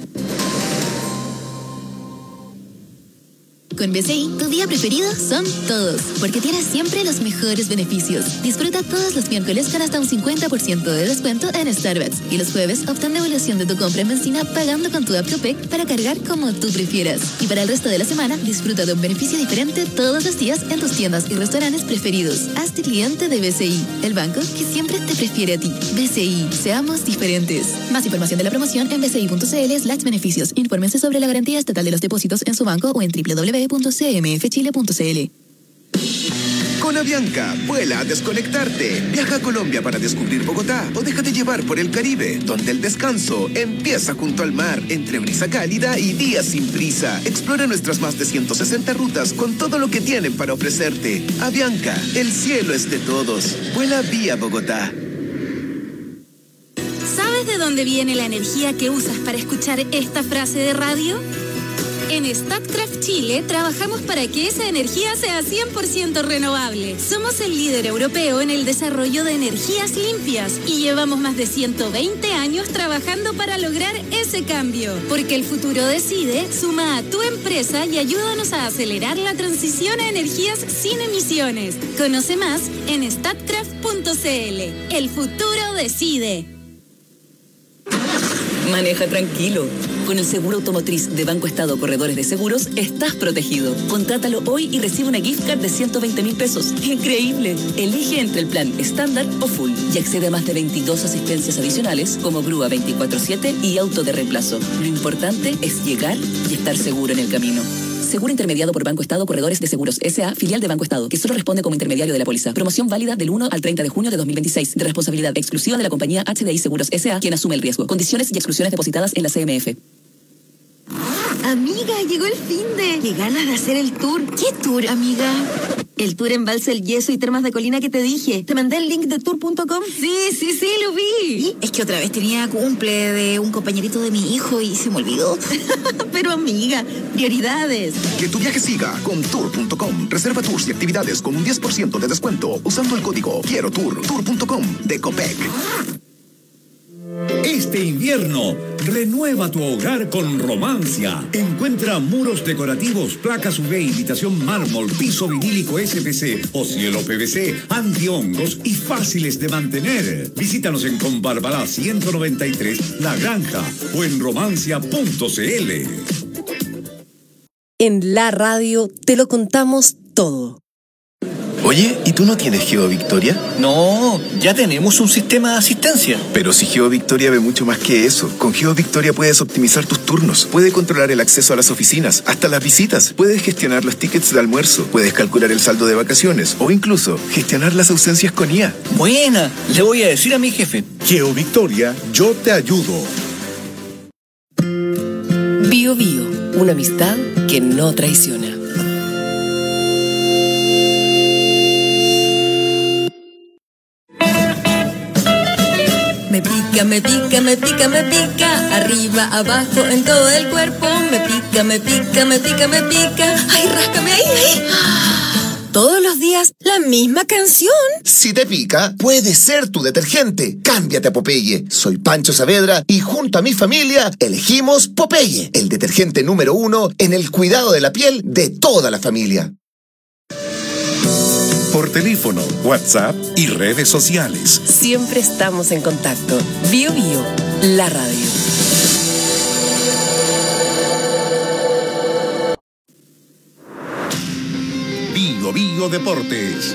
Con B C I, tu día preferido son todos, porque tienes siempre los mejores beneficios. Disfruta todos los miércoles con hasta un cincuenta por ciento de descuento en Starbucks. Y los jueves, obtén devolución de tu compra en benzina pagando con tu app Copec para cargar como tú prefieras. Y para el resto de la semana, disfruta de un beneficio diferente todos los días en tus tiendas y restaurantes preferidos. Hazte cliente de B C I, el banco que siempre te prefiere a ti. B C I, seamos diferentes. Más información de la promoción en bci.cl slash beneficios. Infórmense sobre la garantía estatal de los depósitos en su banco o en w w w punto c m f chile punto c l. Con Avianca, vuela a desconectarte. Viaja a Colombia para descubrir Bogotá o déjate llevar por el Caribe, donde el descanso empieza junto al mar, entre brisa cálida y días sin prisa. Explora nuestras más de ciento sesenta rutas con todo lo que tienen para ofrecerte. Avianca, el cielo es de todos. Vuela vía Bogotá. ¿Sabes de dónde viene la energía que usas para escuchar esta frase de radio? En Statkraft Chile trabajamos para que esa energía sea cien por ciento renovable. Somos el líder europeo en el desarrollo de energías limpias y llevamos más de ciento veinte años trabajando para lograr ese cambio. Porque el futuro decide, suma a tu empresa y ayúdanos a acelerar la transición a energías sin emisiones. Conoce más en statkraft punto c l. El futuro decide. Maneja tranquilo. Con el seguro automotriz de Banco Estado Corredores de Seguros, estás protegido. Contrátalo hoy y recibe una gift card de ciento veinte mil pesos. ¡Increíble! Elige entre el plan estándar o full y accede a más de veintidós asistencias adicionales como grúa veinticuatro siete y auto de reemplazo. Lo importante es llegar y estar seguro en el camino. Seguro intermediado por Banco Estado Corredores de Seguros S A, filial de Banco Estado, que solo responde como intermediario de la póliza. Promoción válida del uno al treinta de junio de dos mil veintiséis, de responsabilidad exclusiva de la compañía H D I Seguros S A, quien asume el riesgo. Condiciones y exclusiones depositadas en la C M F. Amiga, llegó el finde. Qué ganas de hacer el tour. ¿Qué tour, amiga? El tour Embalse El Yeso y Termas de Colina que te dije. ¿Te mandé el link de tour punto com? Sí, sí, sí, lo vi. Es que otra vez tenía cumple de un compañerito de mi hijo y se me olvidó. Pero amiga, prioridades. Que tu viaje siga con tour punto com. Reserva tours y actividades con un diez por ciento de descuento usando el código Quiero Tour. tour punto com de Copec. Este invierno, renueva tu hogar con Romancia. Encuentra muros decorativos, placas U V, imitación mármol, piso vinílico S P C o cielo P V C, antihongos y fáciles de mantener. Visítanos en Combarbalá ciento noventa y tres, La Granja o en romancia punto c l. En la radio te lo contamos todo. Oye, ¿y tú no tienes GeoVictoria? No, ya tenemos un sistema de asistencia. Pero si GeoVictoria ve mucho más que eso. Con GeoVictoria puedes optimizar tus turnos, puedes controlar el acceso a las oficinas, hasta las visitas, puedes gestionar los tickets de almuerzo, puedes calcular el saldo de vacaciones o incluso gestionar las ausencias con I A. Buena, le voy a decir a mi jefe. GeoVictoria, yo te ayudo. Bio Bio, una amistad que no traiciona. Me pica, me pica, me pica, me pica, arriba, abajo, en todo el cuerpo. Me pica, me pica, me pica, me pica. Ay, ráscame ahí, ahí. Todos los días la misma canción. Si te pica, puede ser tu detergente. Cámbiate a Popeye. Soy Pancho Saavedra y junto a mi familia elegimos Popeye, el detergente número uno en el cuidado de la piel de toda la familia. Por teléfono, WhatsApp y redes sociales. Siempre estamos en contacto. Bio Bio, la radio. Bio Bio Deportes.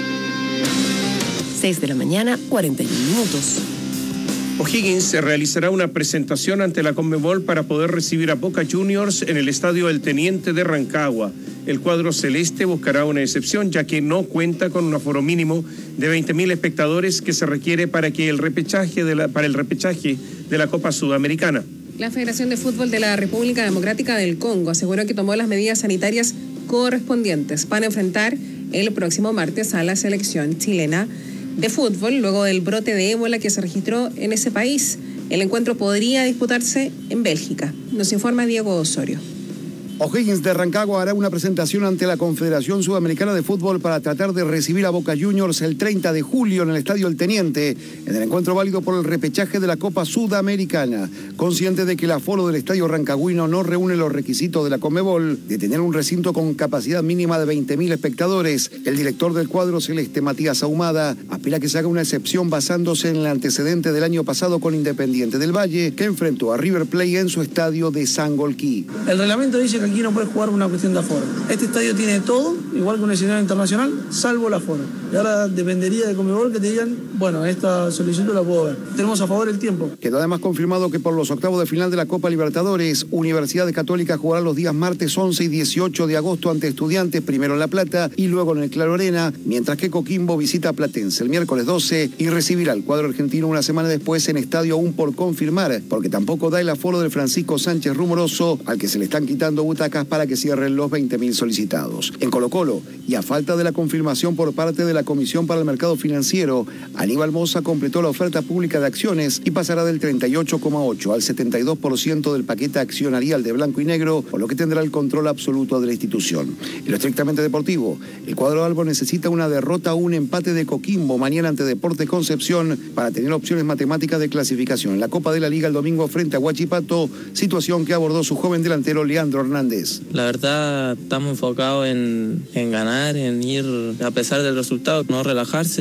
seis de la mañana, cuarenta y uno minutos. O'Higgins se realizará una presentación ante la Conmebol para poder recibir a Boca Juniors en el estadio El Teniente de Rancagua. El cuadro celeste buscará una excepción, ya que no cuenta con un aforo mínimo de veinte mil espectadores que se requiere para que el repechaje de la, para el repechaje de la Copa Sudamericana. La Federación de Fútbol de la República Democrática del Congo aseguró que tomó las medidas sanitarias correspondientes para enfrentar el próximo martes a la selección chilena de fútbol luego del brote de ébola que se registró en ese país. El encuentro podría disputarse en Bélgica. Nos informa Diego Osorio. O'Higgins de Rancagua hará una presentación ante la Confederación Sudamericana de Fútbol para tratar de recibir a Boca Juniors el treinta de julio en el Estadio El Teniente, en el encuentro válido por el repechaje de la Copa Sudamericana. Consciente de que el aforo del Estadio Rancagüino no reúne los requisitos de la Conmebol de tener un recinto con capacidad mínima de veinte mil espectadores, el director del cuadro celeste, Matías Ahumada, aspira a que se haga una excepción basándose en el antecedente del año pasado con Independiente del Valle, que enfrentó a River Plate en su estadio de Sangolquí. El reglamento dice que aquí no puedes jugar una cuestión de aforo. Este estadio tiene todo, igual que un escenario internacional, salvo el aforo. Y ahora dependería de Conmebol que te digan, bueno, esta solicitud la puedo ver. Tenemos a favor el tiempo. Quedó además confirmado que por los octavos de final de la Copa Libertadores, Universidad Católica jugará los días martes once y dieciocho de agosto ante Estudiantes, primero en La Plata y luego en el Claro Arena, mientras que Coquimbo visita a Platense el miércoles doce y recibirá al cuadro argentino una semana después en estadio aún por confirmar, porque tampoco da el aforo del Francisco Sánchez Rumoroso, al que se le están quitando butacas para que cierren los veinte mil solicitados. En Colo-Colo, y a falta de la confirmación por parte de la Comisión para el Mercado Financiero, Aníbal Mosa completó la oferta pública de acciones y pasará del treinta y ocho coma ocho al setenta y dos por ciento del paquete accionarial de Blanco y Negro, por lo que tendrá el control absoluto de la institución. En lo estrictamente deportivo, el cuadro albo necesita una derrota o un empate de Coquimbo mañana ante Deportes Concepción para tener opciones matemáticas de clasificación en la Copa de la Liga el domingo frente a Huachipato, situación que abordó su joven delantero Leandro Hernández. La verdad, estamos enfocados en, en ganar, en ir a pesar del resultado, no relajarse,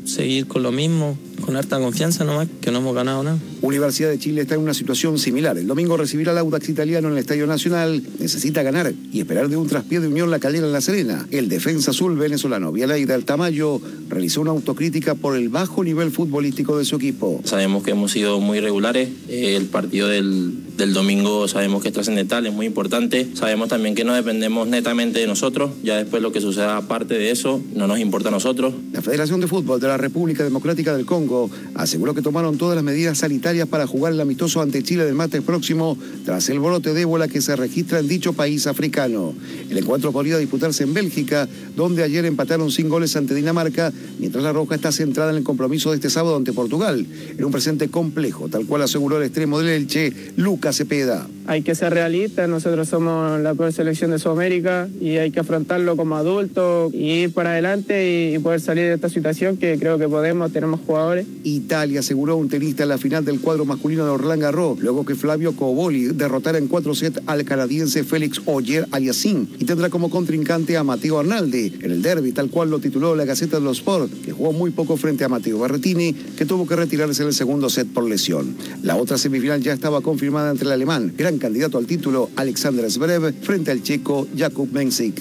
seguir con lo mismo, con harta confianza nomás, que no hemos ganado nada. Universidad de Chile está en una situación similar. El domingo recibirá al Audax Italiano en el Estadio Nacional. Necesita ganar y esperar de un traspié de Unión La Calera en La Serena. El defensa azul venezolano Vialaida Altamayo realizó una autocrítica por el bajo nivel futbolístico de su equipo. Sabemos que hemos sido muy regulares. El partido del, del domingo sabemos que es trascendental, es muy importante. Sabemos también que no dependemos netamente de nosotros. Ya después lo que suceda aparte de eso no nos importa a nosotros. La Federación de Fútbol de la República Democrática del Congo aseguró que tomaron todas las medidas sanitarias para jugar el amistoso ante Chile del martes próximo tras el brote de ébola que se registra en dicho país africano. El encuentro podría disputarse en Bélgica, donde ayer empataron sin goles ante Dinamarca, mientras la Roja está centrada en el compromiso de este sábado ante Portugal, en un presente complejo, tal cual aseguró el extremo del Elche, Lucas Cepeda. Hay que ser realistas, nosotros somos la peor selección de Sudamérica y hay que afrontarlo como adultos y ir para adelante y, y poder salir de esta situación que creo que podemos, tenemos jugadores. Italia aseguró un tenista en la final del cuadro masculino de Roland Garros, luego que Flavio Cobolli derrotara en cuatro sets al canadiense Félix Auger-Aliassime y tendrá como contrincante a Matteo Arnaldi en el derbi, tal cual lo tituló la Gaceta dello Sport, que jugó muy poco frente a Matteo Berrettini, que tuvo que retirarse en el segundo set por lesión. La otra semifinal ya estaba confirmada entre el alemán, gran candidato al título, Alexander Zverev, frente al checo Jakub Mensik.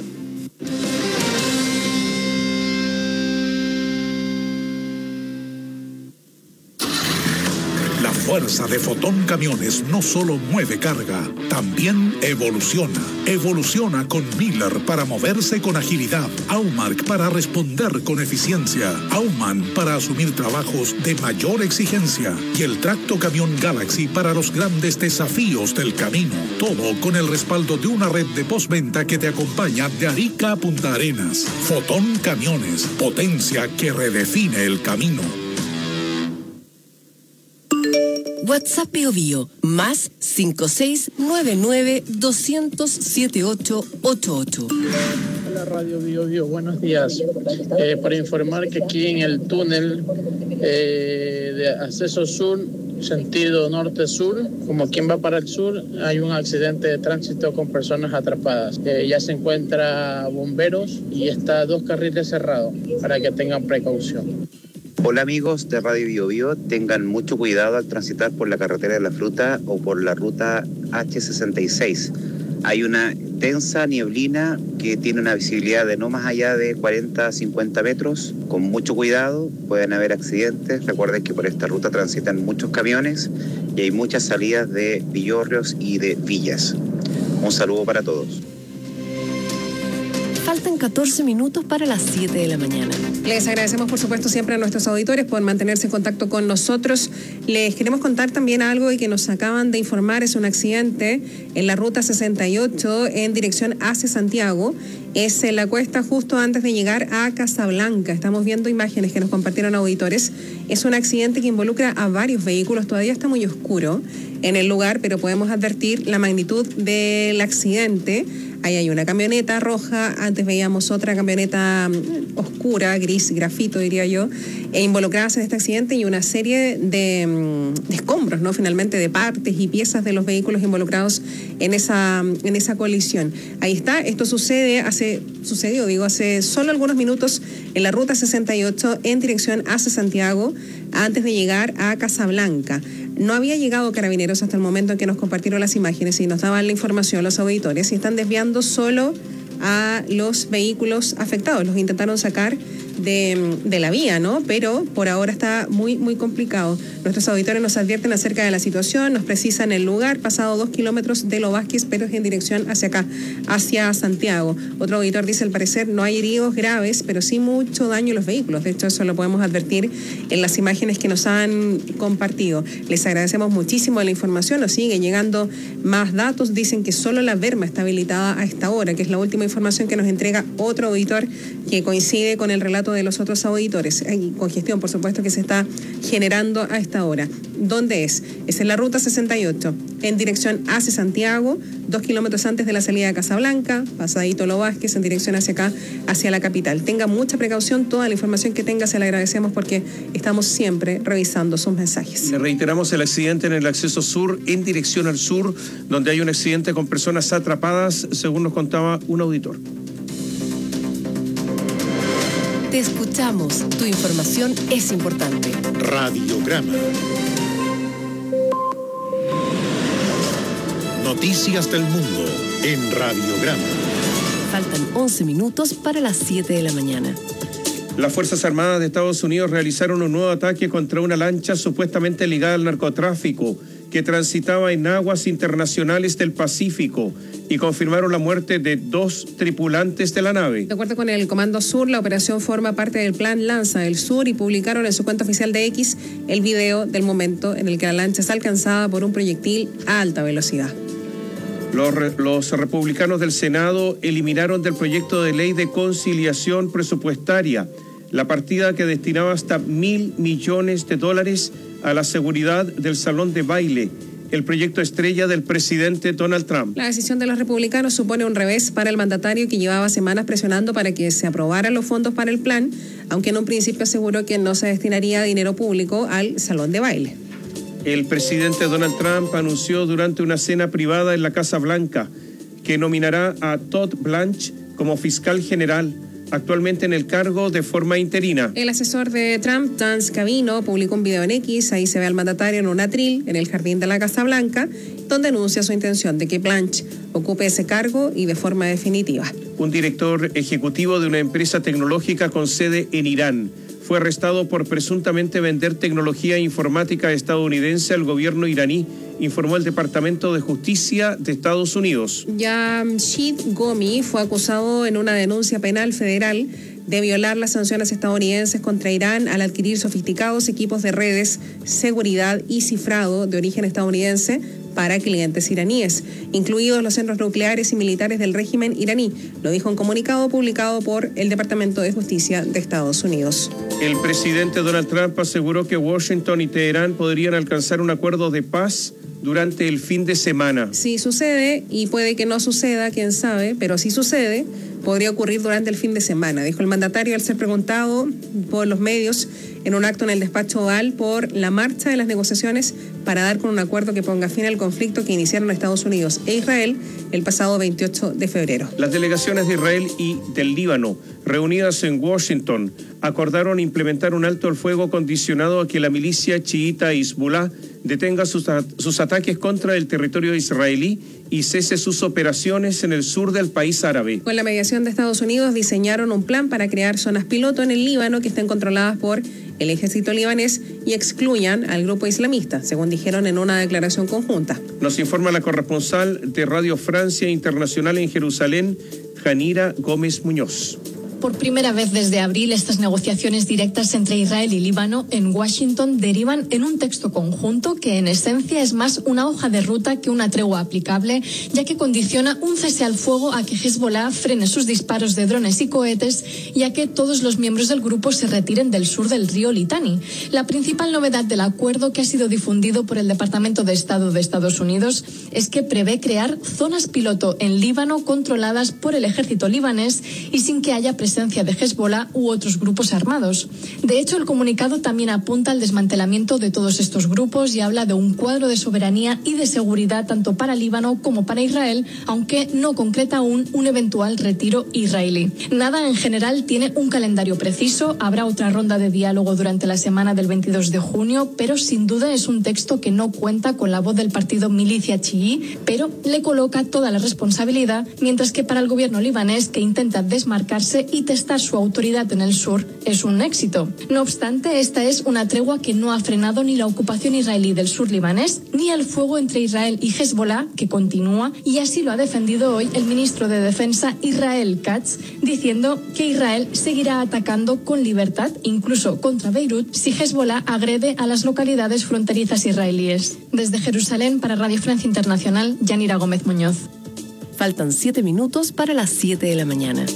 La fuerza de Fotón Camiones no solo mueve carga, también evoluciona. Evoluciona con Miller para moverse con agilidad, Aumark para responder con eficiencia, Auman para asumir trabajos de mayor exigencia y el Tracto Camión Galaxy para los grandes desafíos del camino. Todo con el respaldo de una red de postventa que te acompaña de Arica a Punta Arenas. Fotón Camiones, potencia que redefine el camino. WhatsApp Bio Bio, más cinco seis nueve nueve dos cero cero siete ocho ocho ocho. Hola Radio Bio Bio, buenos días. Eh, para informar que aquí en el túnel eh, de acceso sur, sentido norte-sur, como quien va para el sur, hay un accidente de tránsito con personas atrapadas. Eh, ya se encuentra bomberos y está dos carriles cerrados para que tengan precaución. Hola amigos de Radio Bio Bio, tengan mucho cuidado al transitar por la carretera de la Fruta o por la ruta hache sesenta y seis. Hay una densa nieblina que tiene una visibilidad de no más allá de cuarenta a cincuenta metros. Con mucho cuidado, pueden haber accidentes. Recuerden que por esta ruta transitan muchos camiones y hay muchas salidas de villorrios y de villas. Un saludo para todos. Faltan catorce minutos para las siete de la mañana. Les agradecemos, por supuesto, siempre a nuestros auditores por mantenerse en contacto con nosotros. Les queremos contar también algo y que nos acaban de informar. Es un accidente en la ruta sesenta y ocho en dirección hacia Santiago. Es en la cuesta justo antes de llegar a Casablanca. Estamos viendo imágenes que nos compartieron auditores. Es un accidente que involucra a varios vehículos. Todavía está muy oscuro en el lugar, pero podemos advertir la magnitud del accidente. Ahí hay una camioneta roja, antes veíamos otra camioneta oscura, gris, grafito diría yo, e involucradas en este accidente y una serie de, de escombros, ¿no? Finalmente de partes y piezas de los vehículos involucrados en esa, en esa colisión. Ahí está, esto sucede, hace, sucedió, digo, hace solo algunos minutos en la ruta sesenta y ocho en dirección hacia Santiago, antes de llegar a Casablanca. No había llegado Carabineros hasta el momento en que nos compartieron las imágenes y nos daban la información los auditores y están desviando solo a los vehículos afectados. Los intentaron sacar de, de la vía, ¿no? Pero por ahora está muy, muy complicado. Nuestros auditores nos advierten acerca de la situación, nos precisan el lugar, pasado dos kilómetros de Lo Vázquez, pero es en dirección hacia acá, hacia Santiago. Otro auditor dice, al parecer no hay heridos graves, pero sí mucho daño en los vehículos. De hecho, eso lo podemos advertir en las imágenes que nos han compartido. Les agradecemos muchísimo la información, nos siguen llegando más datos. Dicen que solo la Berma está habilitada a esta hora, que es la última información que nos entrega otro auditor que coincide con el relato de los otros auditores. Hay congestión, por supuesto, que se está generando a esta hora. ¿Dónde es? Es en la ruta sesenta y ocho, en dirección hacia Santiago, dos kilómetros antes de la salida de Casablanca, pasadito Lo Vázquez, en dirección hacia acá, hacia la capital. Tenga mucha precaución, toda la información que tenga se la agradecemos porque estamos siempre revisando sus mensajes. Le reiteramos el accidente en el acceso sur, en dirección al sur, donde hay un accidente con personas atrapadas, según nos contaba un auditor. Te escuchamos. Tu información es importante. Radiograma. Noticias del mundo en Radiograma. Faltan once minutos para las siete de la mañana. Las Fuerzas Armadas de Estados Unidos realizaron un nuevo ataque contra una lancha supuestamente ligada al narcotráfico que transitaba en aguas internacionales del Pacífico y confirmaron la muerte de dos tripulantes de la nave. De acuerdo con el Comando Sur, la operación forma parte del Plan Lanza del Sur y publicaron en su cuenta oficial de X el video del momento en el que la lancha es alcanzada por un proyectil a alta velocidad. Los, los republicanos del Senado eliminaron del proyecto de ley de conciliación presupuestaria la partida que destinaba hasta mil millones de dólares a la seguridad del salón de baile, el proyecto estrella del presidente Donald Trump. La decisión de los republicanos supone un revés para el mandatario que llevaba semanas presionando para que se aprobaran los fondos para el plan, aunque en un principio aseguró que no se destinaría dinero público al salón de baile. El presidente Donald Trump anunció durante una cena privada en la Casa Blanca que nominará a Todd Blanche como fiscal general, actualmente en el cargo de forma interina. El asesor de Trump, Dan Scavino, publicó un video en X. Ahí se ve al mandatario en un atril en el jardín de la Casa Blanca, donde anuncia su intención de que Blanche ocupe ese cargo y de forma definitiva. Un director ejecutivo de una empresa tecnológica con sede en Irán fue arrestado por presuntamente vender tecnología informática estadounidense al gobierno iraní, informó el Departamento de Justicia de Estados Unidos. Jamshid Gomi fue acusado en una denuncia penal federal de violar las sanciones estadounidenses contra Irán al adquirir sofisticados equipos de redes, seguridad y cifrado de origen estadounidense para clientes iraníes, incluidos los centros nucleares y militares del régimen iraní, lo dijo un comunicado publicado por el Departamento de Justicia de Estados Unidos. El presidente Donald Trump aseguró que Washington y Teherán podrían alcanzar un acuerdo de paz durante el fin de semana. Si sucede, y puede que no suceda, quién sabe, pero si sucede, podría ocurrir durante el fin de semana, dijo el mandatario al ser preguntado por los medios en un acto en el despacho Oval por la marcha de las negociaciones para dar con un acuerdo que ponga fin al conflicto que iniciaron Estados Unidos e Israel el pasado veintiocho de febrero. Las delegaciones de Israel y del Líbano, reunidas en Washington, acordaron implementar un alto al fuego condicionado a que la milicia chiita Hezbollah detenga sus, sus ataques contra el territorio israelí y cese sus operaciones en el sur del país árabe. Con la mediación de Estados Unidos diseñaron un plan para crear zonas piloto en el Líbano que estén controladas por el ejército libanés y excluyan al grupo islamista, según dijeron en una declaración conjunta. Nos informa la corresponsal de Radio Francia Internacional en Jerusalén, Janira Gómez Muñoz. Por primera vez desde abril, estas negociaciones directas entre Israel y Líbano en Washington derivan en un texto conjunto que en esencia es más una hoja de ruta que una tregua aplicable, ya que condiciona un cese al fuego a que Hezbollah frene sus disparos de drones y cohetes y a que todos los miembros del grupo se retiren del sur del río Litani. La principal novedad del acuerdo, que ha sido difundido por el Departamento de Estado de Estados Unidos, es que prevé crear zonas piloto en Líbano controladas por el ejército libanés y sin que haya presencia de Hezbollah u otros grupos armados. De hecho, el comunicado también apunta al desmantelamiento de todos estos grupos y habla de un cuadro de soberanía y de seguridad tanto para Líbano como para Israel, aunque no concreta aún un eventual retiro israelí. Nada en general tiene un calendario preciso. Habrá otra ronda de diálogo durante la semana del veintidós de junio, pero sin duda es un texto que no cuenta con la voz del partido milicia chií, pero le coloca toda la responsabilidad, mientras que para el gobierno libanés, que intenta desmarcarse y testar su autoridad en el sur, es un éxito. No obstante, esta es una tregua que no ha frenado ni la ocupación israelí del sur libanés, ni el fuego entre Israel y Hezbollah, que continúa, y así lo ha defendido hoy el ministro de Defensa Israel Katz, diciendo que Israel seguirá atacando con libertad, incluso contra Beirut, si Hezbollah agrede a las localidades fronterizas israelíes. Desde Jerusalén, para Radio Francia Internacional, Yanira Gómez Muñoz. Faltan siete minutos para las siete de la mañana.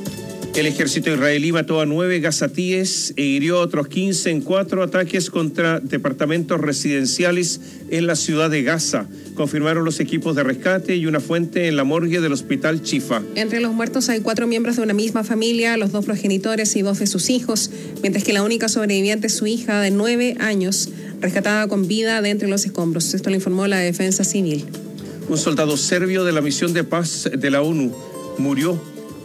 El ejército israelí mató a nueve gazatíes e hirió a otros quince en cuatro ataques contra departamentos residenciales en la ciudad de Gaza, confirmaron los equipos de rescate y una fuente en la morgue del hospital Chifa. Entre los muertos hay cuatro miembros de una misma familia, los dos progenitores y dos de sus hijos, mientras que la única sobreviviente es su hija de nueve años, rescatada con vida de entre los escombros. Esto lo informó la Defensa Civil. Un soldado serbio de la misión de paz de la ONU murió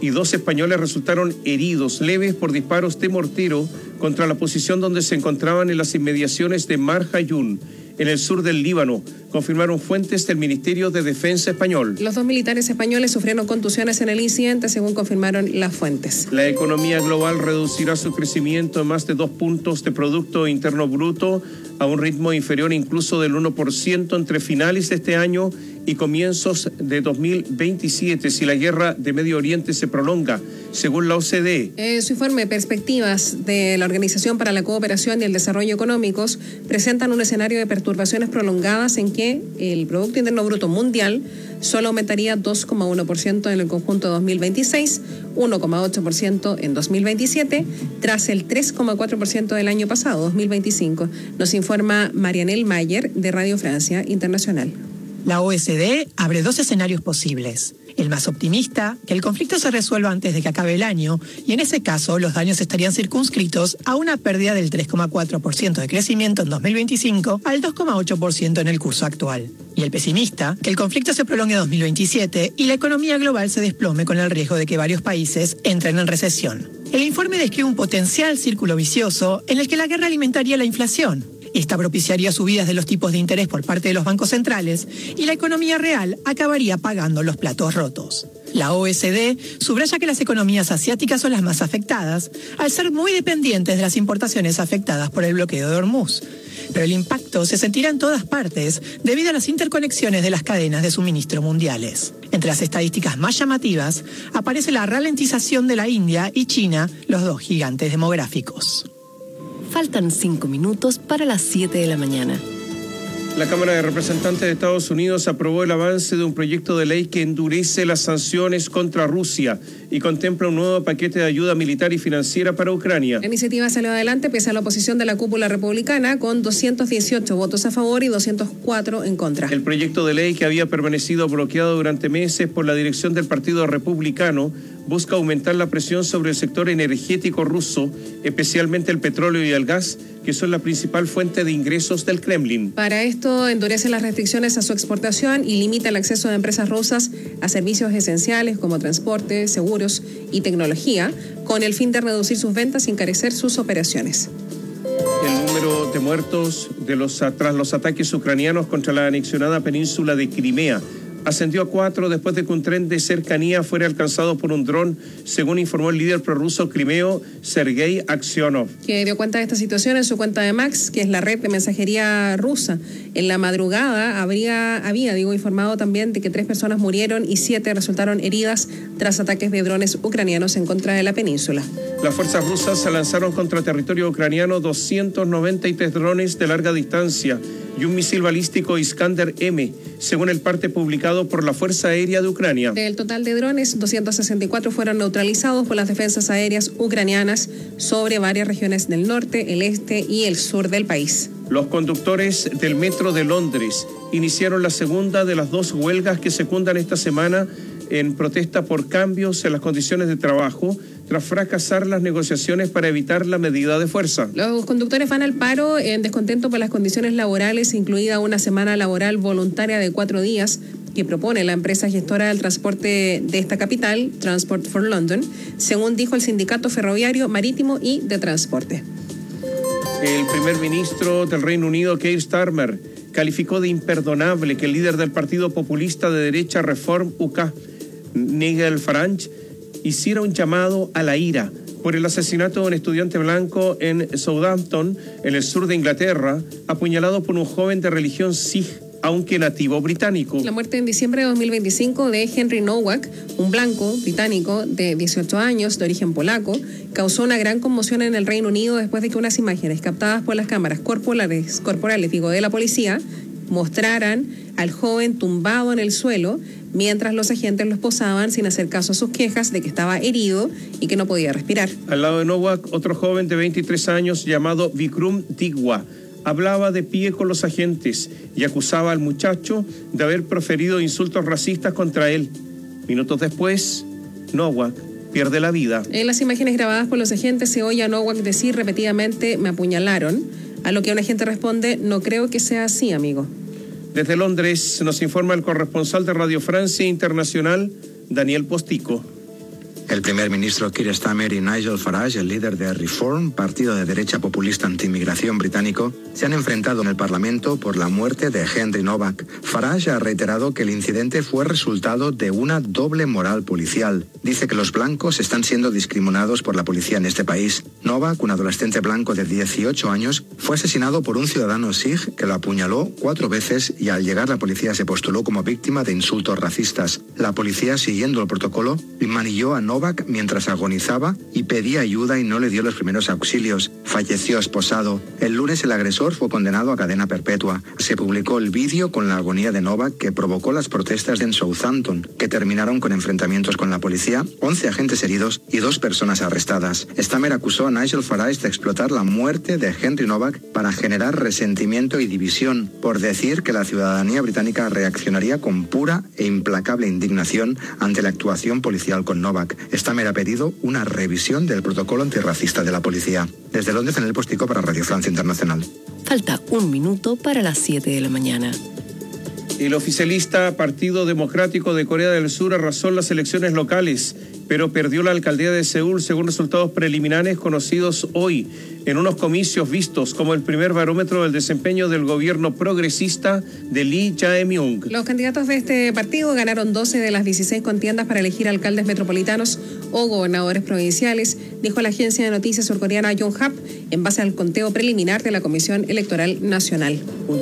y dos españoles resultaron heridos leves por disparos de mortero contra la posición donde se encontraban en las inmediaciones de Mar Hayun, en el sur del Líbano, confirmaron fuentes del Ministerio de Defensa español. Los dos militares españoles sufrieron contusiones en el incidente, según confirmaron las fuentes. La economía global reducirá su crecimiento en más de dos puntos de Producto Interno Bruto a un ritmo inferior incluso del uno por ciento entre finales de este año y comienzos de dos mil veintisiete si la guerra de Medio Oriente se prolonga, según la O C D E. En su informe Perspectivas de la Organización para la Cooperación y el Desarrollo Económicos presentan un escenario de perturbaciones prolongadas en que el Producto Interno Bruto mundial solo aumentaría dos coma uno por ciento en el conjunto de dos mil veintiséis, uno coma ocho por ciento en dos mil veintisiete, tras el tres coma cuatro por ciento del año pasado, dos mil veinticinco, nos informa Marianel Mayer de Radio Francia Internacional. La O E C D abre dos escenarios posibles. El más optimista, que el conflicto se resuelva antes de que acabe el año, y en ese caso los daños estarían circunscritos a una pérdida del tres coma cuatro por ciento de crecimiento en dos mil veinticinco al dos coma ocho por ciento en el curso actual. Y el pesimista, que el conflicto se prolongue a dos mil veintisiete y la economía global se desplome con el riesgo de que varios países entren en recesión. El informe describe un potencial círculo vicioso en el que la guerra alimentaría la inflación. Esta propiciaría subidas de los tipos de interés por parte de los bancos centrales y la economía real acabaría pagando los platos rotos. La O E C D subraya que las economías asiáticas son las más afectadas, al ser muy dependientes de las importaciones afectadas por el bloqueo de Hormuz. Pero el impacto se sentirá en todas partes debido a las interconexiones de las cadenas de suministro mundiales. Entre las estadísticas más llamativas aparece la ralentización de la India y China, los dos gigantes demográficos. Faltan cinco minutos para las siete de la mañana. La Cámara de Representantes de Estados Unidos aprobó el avance de un proyecto de ley que endurece las sanciones contra Rusia y contempla un nuevo paquete de ayuda militar y financiera para Ucrania. La iniciativa salió adelante pese a la oposición de la cúpula republicana, con doscientos dieciocho votos a favor y doscientos cuatro en contra. El proyecto de ley, que había permanecido bloqueado durante meses por la dirección del Partido Republicano, busca aumentar la presión sobre el sector energético ruso, especialmente el petróleo y el gas, que son la principal fuente de ingresos del Kremlin. Para esto, endurece las restricciones a su exportación y limita el acceso de empresas rusas a servicios esenciales como transporte, seguros y tecnología, con el fin de reducir sus ventas y encarecer sus operaciones. El número de muertos de los, tras los ataques ucranianos contra la anexionada península de Crimea ascendió a cuatro después de que un tren de cercanía fuera alcanzado por un dron, según informó el líder prorruso crimeo Sergei Aksionov, que dio cuenta de esta situación en su cuenta de Max, que es la red de mensajería rusa. En la madrugada habría, había digo, informado también de que tres personas murieron y siete resultaron heridas tras ataques de drones ucranianos en contra de la península. Las fuerzas rusas se lanzaron contra territorio ucraniano doscientos noventa y tres drones de larga distancia y un misil balístico Iskander M, según el parte publicado por la Fuerza Aérea de Ucrania. Del total de drones, doscientos sesenta y cuatro fueron neutralizados por las defensas aéreas ucranianas sobre varias regiones del norte, el este y el sur del país. Los conductores del metro de Londres iniciaron la segunda de las dos huelgas que secundan esta semana en protesta por cambios en las condiciones de trabajo, tras fracasar las negociaciones para evitar la medida de fuerza. Los conductores van al paro en descontento por las condiciones laborales, incluida una semana laboral voluntaria de cuatro días que propone la empresa gestora del transporte de esta capital, Transport for London, según dijo el sindicato ferroviario, marítimo y de transporte. El primer ministro del Reino Unido, Keir Starmer, calificó de imperdonable que el líder del partido populista de derecha Reform U K, Nigel Farage, hiciera un llamado a la ira por el asesinato de un estudiante blanco en Southampton, en el sur de Inglaterra, apuñalado por un joven de religión Sikh, aunque nativo británico. La muerte en diciembre de dos mil veinticinco de Henry Nowak, un blanco británico de dieciocho años, de origen polaco, causó una gran conmoción en el Reino Unido después de que unas imágenes captadas por las cámaras corporales, corporales digo, de la policía mostraran al joven tumbado en el suelo mientras los agentes lo esposaban sin hacer caso a sus quejas de que estaba herido y que no podía respirar. Al lado de Nowak, otro joven de veintitrés años llamado Vikram Digwa hablaba de pie con los agentes y acusaba al muchacho de haber proferido insultos racistas contra él. Minutos después, Nowak pierde la vida. En las imágenes grabadas por los agentes se oye a Nowak decir repetidamente: "Me apuñalaron", a lo que un agente responde: "No creo que sea así, amigo". Desde Londres nos informa el corresponsal de Radio Francia Internacional, Daniel Postico. El primer ministro Keir Starmer y Nigel Farage, el líder de Reform, partido de derecha populista anti-inmigración británico, se han enfrentado en el Parlamento por la muerte de Henry Novak. Farage ha reiterado que el incidente fue resultado de una doble moral policial. Dice que los blancos están siendo discriminados por la policía en este país. Novak, un adolescente blanco de dieciocho años, fue asesinado por un ciudadano sikh que lo apuñaló cuatro veces y al llegar la policía se postuló como víctima de insultos racistas. La policía, siguiendo el protocolo, manilló a Novak mientras agonizaba y pedía ayuda y no le dio los primeros auxilios. Falleció esposado. El lunes el agresor fue condenado a cadena perpetua. Se publicó el vídeo con la agonía de Novak que provocó las protestas en Southampton, que terminaron con enfrentamientos con la policía, once agentes heridos y dos personas arrestadas. Starmer acusó a Nigel Farage de explotar la muerte de Henry Novak para generar resentimiento y división, por decir que la ciudadanía británica reaccionaría con pura e implacable indignación ante la actuación policial con Novak. Starmer ha pedido una revisión del protocolo antirracista de la policía. Desde Londres, en el Postigo para Radio Francia Internacional. Falta un minuto para las siete de la mañana. El oficialista Partido Democrático de Corea del Sur arrasó en las elecciones locales, pero perdió la alcaldía de Seúl según resultados preliminares conocidos hoy, en unos comicios vistos como el primer barómetro del desempeño del gobierno progresista de Lee Jae-myung. Los candidatos de este partido ganaron doce de las dieciséis contiendas para elegir alcaldes metropolitanos o gobernadores provinciales, dijo la agencia de noticias surcoreana Yonhap, en base al conteo preliminar de la Comisión Electoral Nacional.